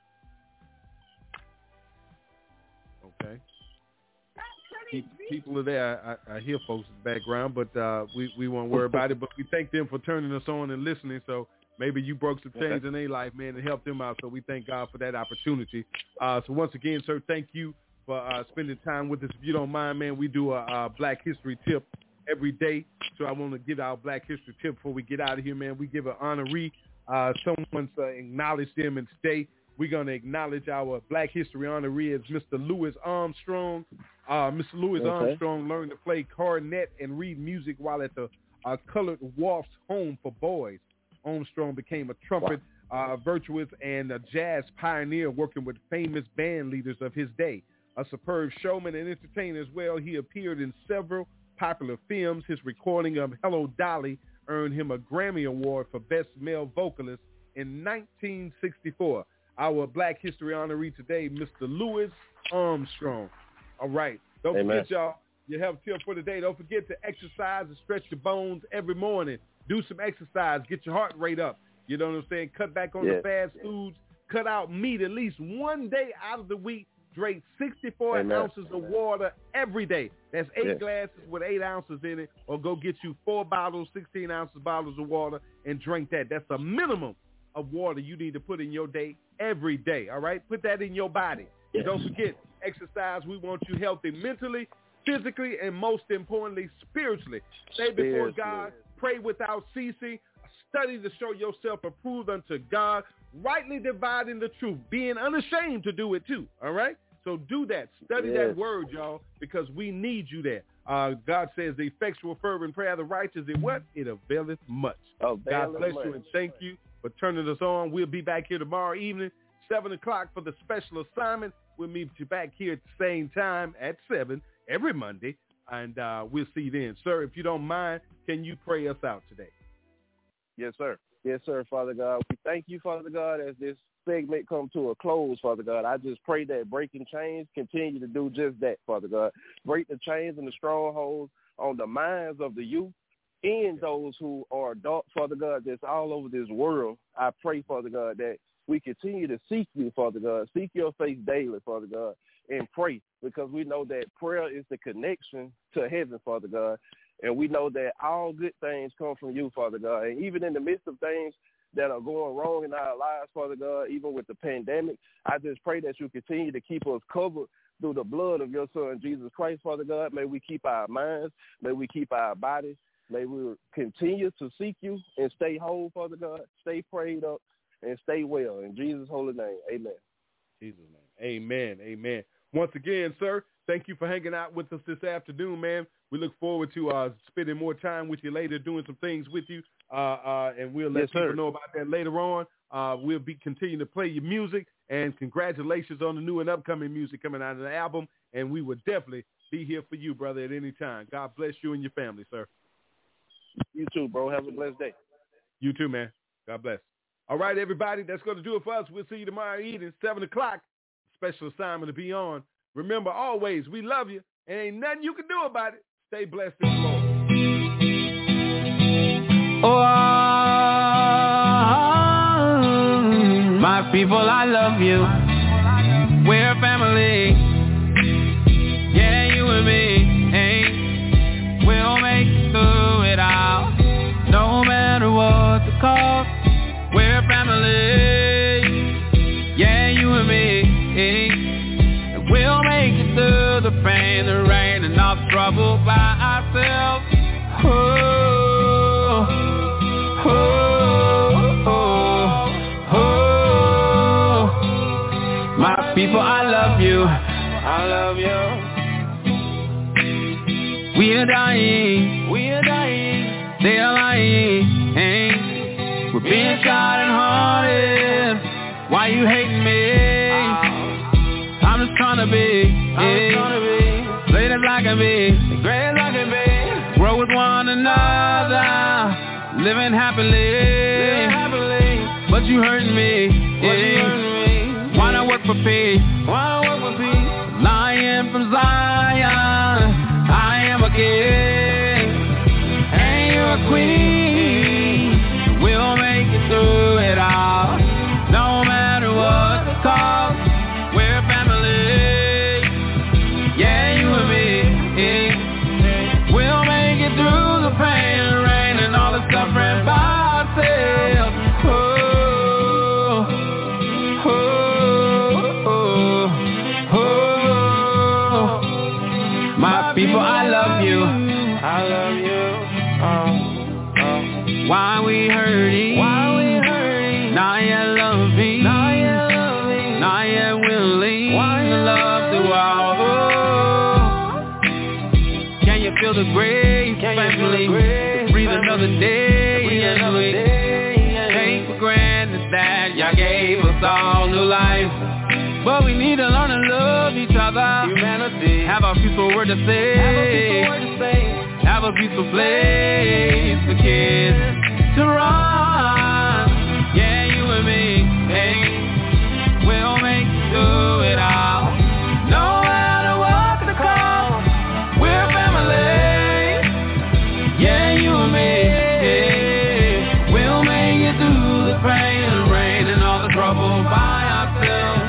Okay. People are there. I hear folks in the background, but we won't worry about it. But we thank them for turning us on and listening. So maybe you broke some chains in their life, man, and helped them out. So we thank God for that opportunity. So once again, sir, thank you for spending time with us. If you don't mind, man, we do a Black History tip every day. So I want to give our Black History tip before we get out of here, man. We give an honoree. Someone's acknowledged them and stay. We're going to acknowledge our Black History honoree as Mr. Louis Armstrong. Mr. Louis Armstrong learned to play cornet and read music while at the Colored Wharf's Home for Boys. Armstrong became a trumpet virtuoso and a jazz pioneer, working with famous band leaders of his day. A superb showman and entertainer as well, he appeared in several popular films. His recording of Hello Dolly earned him a Grammy Award for Best Male Vocalist in 1964. Our Black History honoree today, Mr. Louis Armstrong. All right. Don't forget, y'all, your health tip for today. Don't forget to exercise and stretch your bones every morning. Do some exercise. Get your heart rate up. You know what I'm saying? Cut back on the fast foods. Cut out meat at least one day out of the week. Drink 64 ounces of water every day. That's 8 glasses with 8 ounces in it. Or go get you 4 bottles, 16 ounces bottles of water and drink that. That's a minimum of water you need to put in your day every day. All right? Put that in your body. And don't forget, exercise. We want you healthy mentally, physically, and most importantly, spiritually. Stay before God, pray without ceasing, study to show yourself approved unto God, rightly dividing the truth, being unashamed to do it too, all right? So do that. Study that word, y'all, because we need you there. God says the effectual fervent prayer of the righteous, it availeth much. God bless you and thank you for turning us on. We'll be back here tomorrow evening, 7 o'clock for the special assignment. We'll meet you back here at the same time at 7 every Monday, and we'll see you then. Sir, if you don't mind, can you pray us out today? Yes, sir. Yes, sir, Father God. We thank you, Father God, as this segment come to a close, Father God. I just pray that Breaking Chains continue to do just that, Father God. Break the chains and the strongholds on the minds of the youth and those who are adults, Father God, that's all over this world. I pray, Father God, that we continue to seek you, Father God. Seek your face daily, Father God, and pray, because we know that prayer is the connection to heaven, Father God. And we know that all good things come from you, Father God. And even in the midst of things that are going wrong in our lives, Father God, even with the pandemic, I just pray that you continue to keep us covered through the blood of your Son, Jesus Christ, Father God. May we keep our minds. May we keep our bodies. May we continue to seek you and stay whole, Father God. Stay prayed up and stay well. In Jesus' holy name, amen. Jesus' name. Amen. Amen. Once again, sir, thank you for hanging out with us this afternoon, man. We look forward to spending more time with you later, doing some things with you, and we'll let people know about that later on. We'll be continuing to play your music, and congratulations on the new and upcoming music coming out of the album, and we will definitely be here for you, brother, at any time. God bless you and your family, sir. You too, bro. Have a blessed day. You too, man. God bless. All right, everybody, that's going to do it for us. We'll see you tomorrow evening, 7 o'clock. Special assignment to be on. Remember, always, we love you, and ain't nothing you can do about it. Stay blessed in the Lord. Oh, my people, I love you. We're family. Yeah, you and me. Hey, we'll make it through it all. No matter what the cost. We're family. Yeah, you and me. Hey, we'll make it through the pain, the rain, and all the trouble by ourselves. Oh, oh, oh, oh. My people, I love you. I love you. We are dying. We are dying. They are lying. Hey. We're being shot and haunted. Why you hating me? I'm just trying to be. Great as I can be. Great as I can be. Grow with one another. Living happily. But you hurting me. Why not work for peace? Lion from Zion. I am a king. And you're a queen. We'll make it through it all. No matter what the cost. We're family. Yeah, you and me. We'll make it through the pain and rain and all the suffering by ourselves. Oh, oh, oh, oh. My people, I love you. I love you. Why we hurting? Now you're loving. Now you're willing to love through all. Can you feel the grace, family? Breathe another day. Take for granted that y'all gave us all new life. But we need to learn to love each other. Humanity. Have a peaceful word to say. Have a peaceful place for kids to run. Yeah, you and me. Hey, we'll make it through it all. No matter what the cost. We're family. Yeah, you and me. Hey, we'll make it through the pain and rain and all the trouble by ourselves.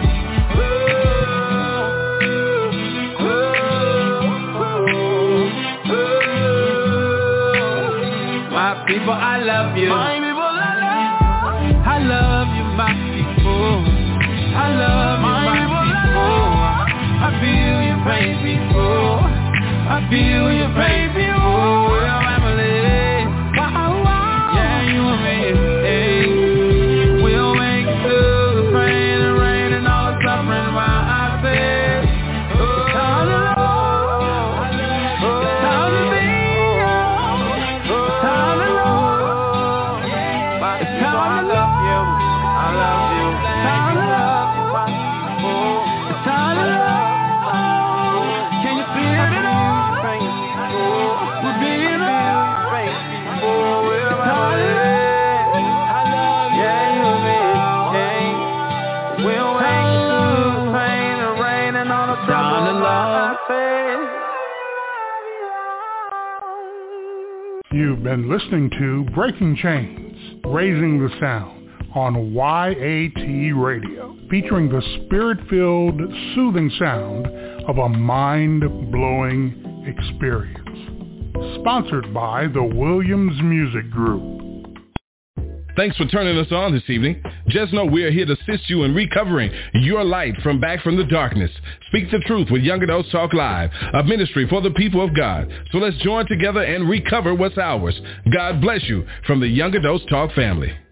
People, I love you. My people, I love you, my people. I love you, my people. I feel your pain, people. I I feel your pain, feel we're family. Yeah, you and me, hey. We'll make it through the pain and rain and all the suffering while I say, it's time to love, it's time to be young, it's time to love, it's time to love you, I love you, it's time to love you, it's time to love. Can you feel it all? We're being all. You've been listening to Breaking Chains, Raising the Sound on YAT Radio, featuring the spirit-filled, soothing sound of a mind-blowing experience. Sponsored by the Williams Music Group. Thanks for turning us on this evening. Just know we are here to assist you in recovering your light from back from the darkness. Speak the truth with Young Adults Talk Live, a ministry for the people of God. So let's join together and recover what's ours. God bless you from the Young Adults Talk family.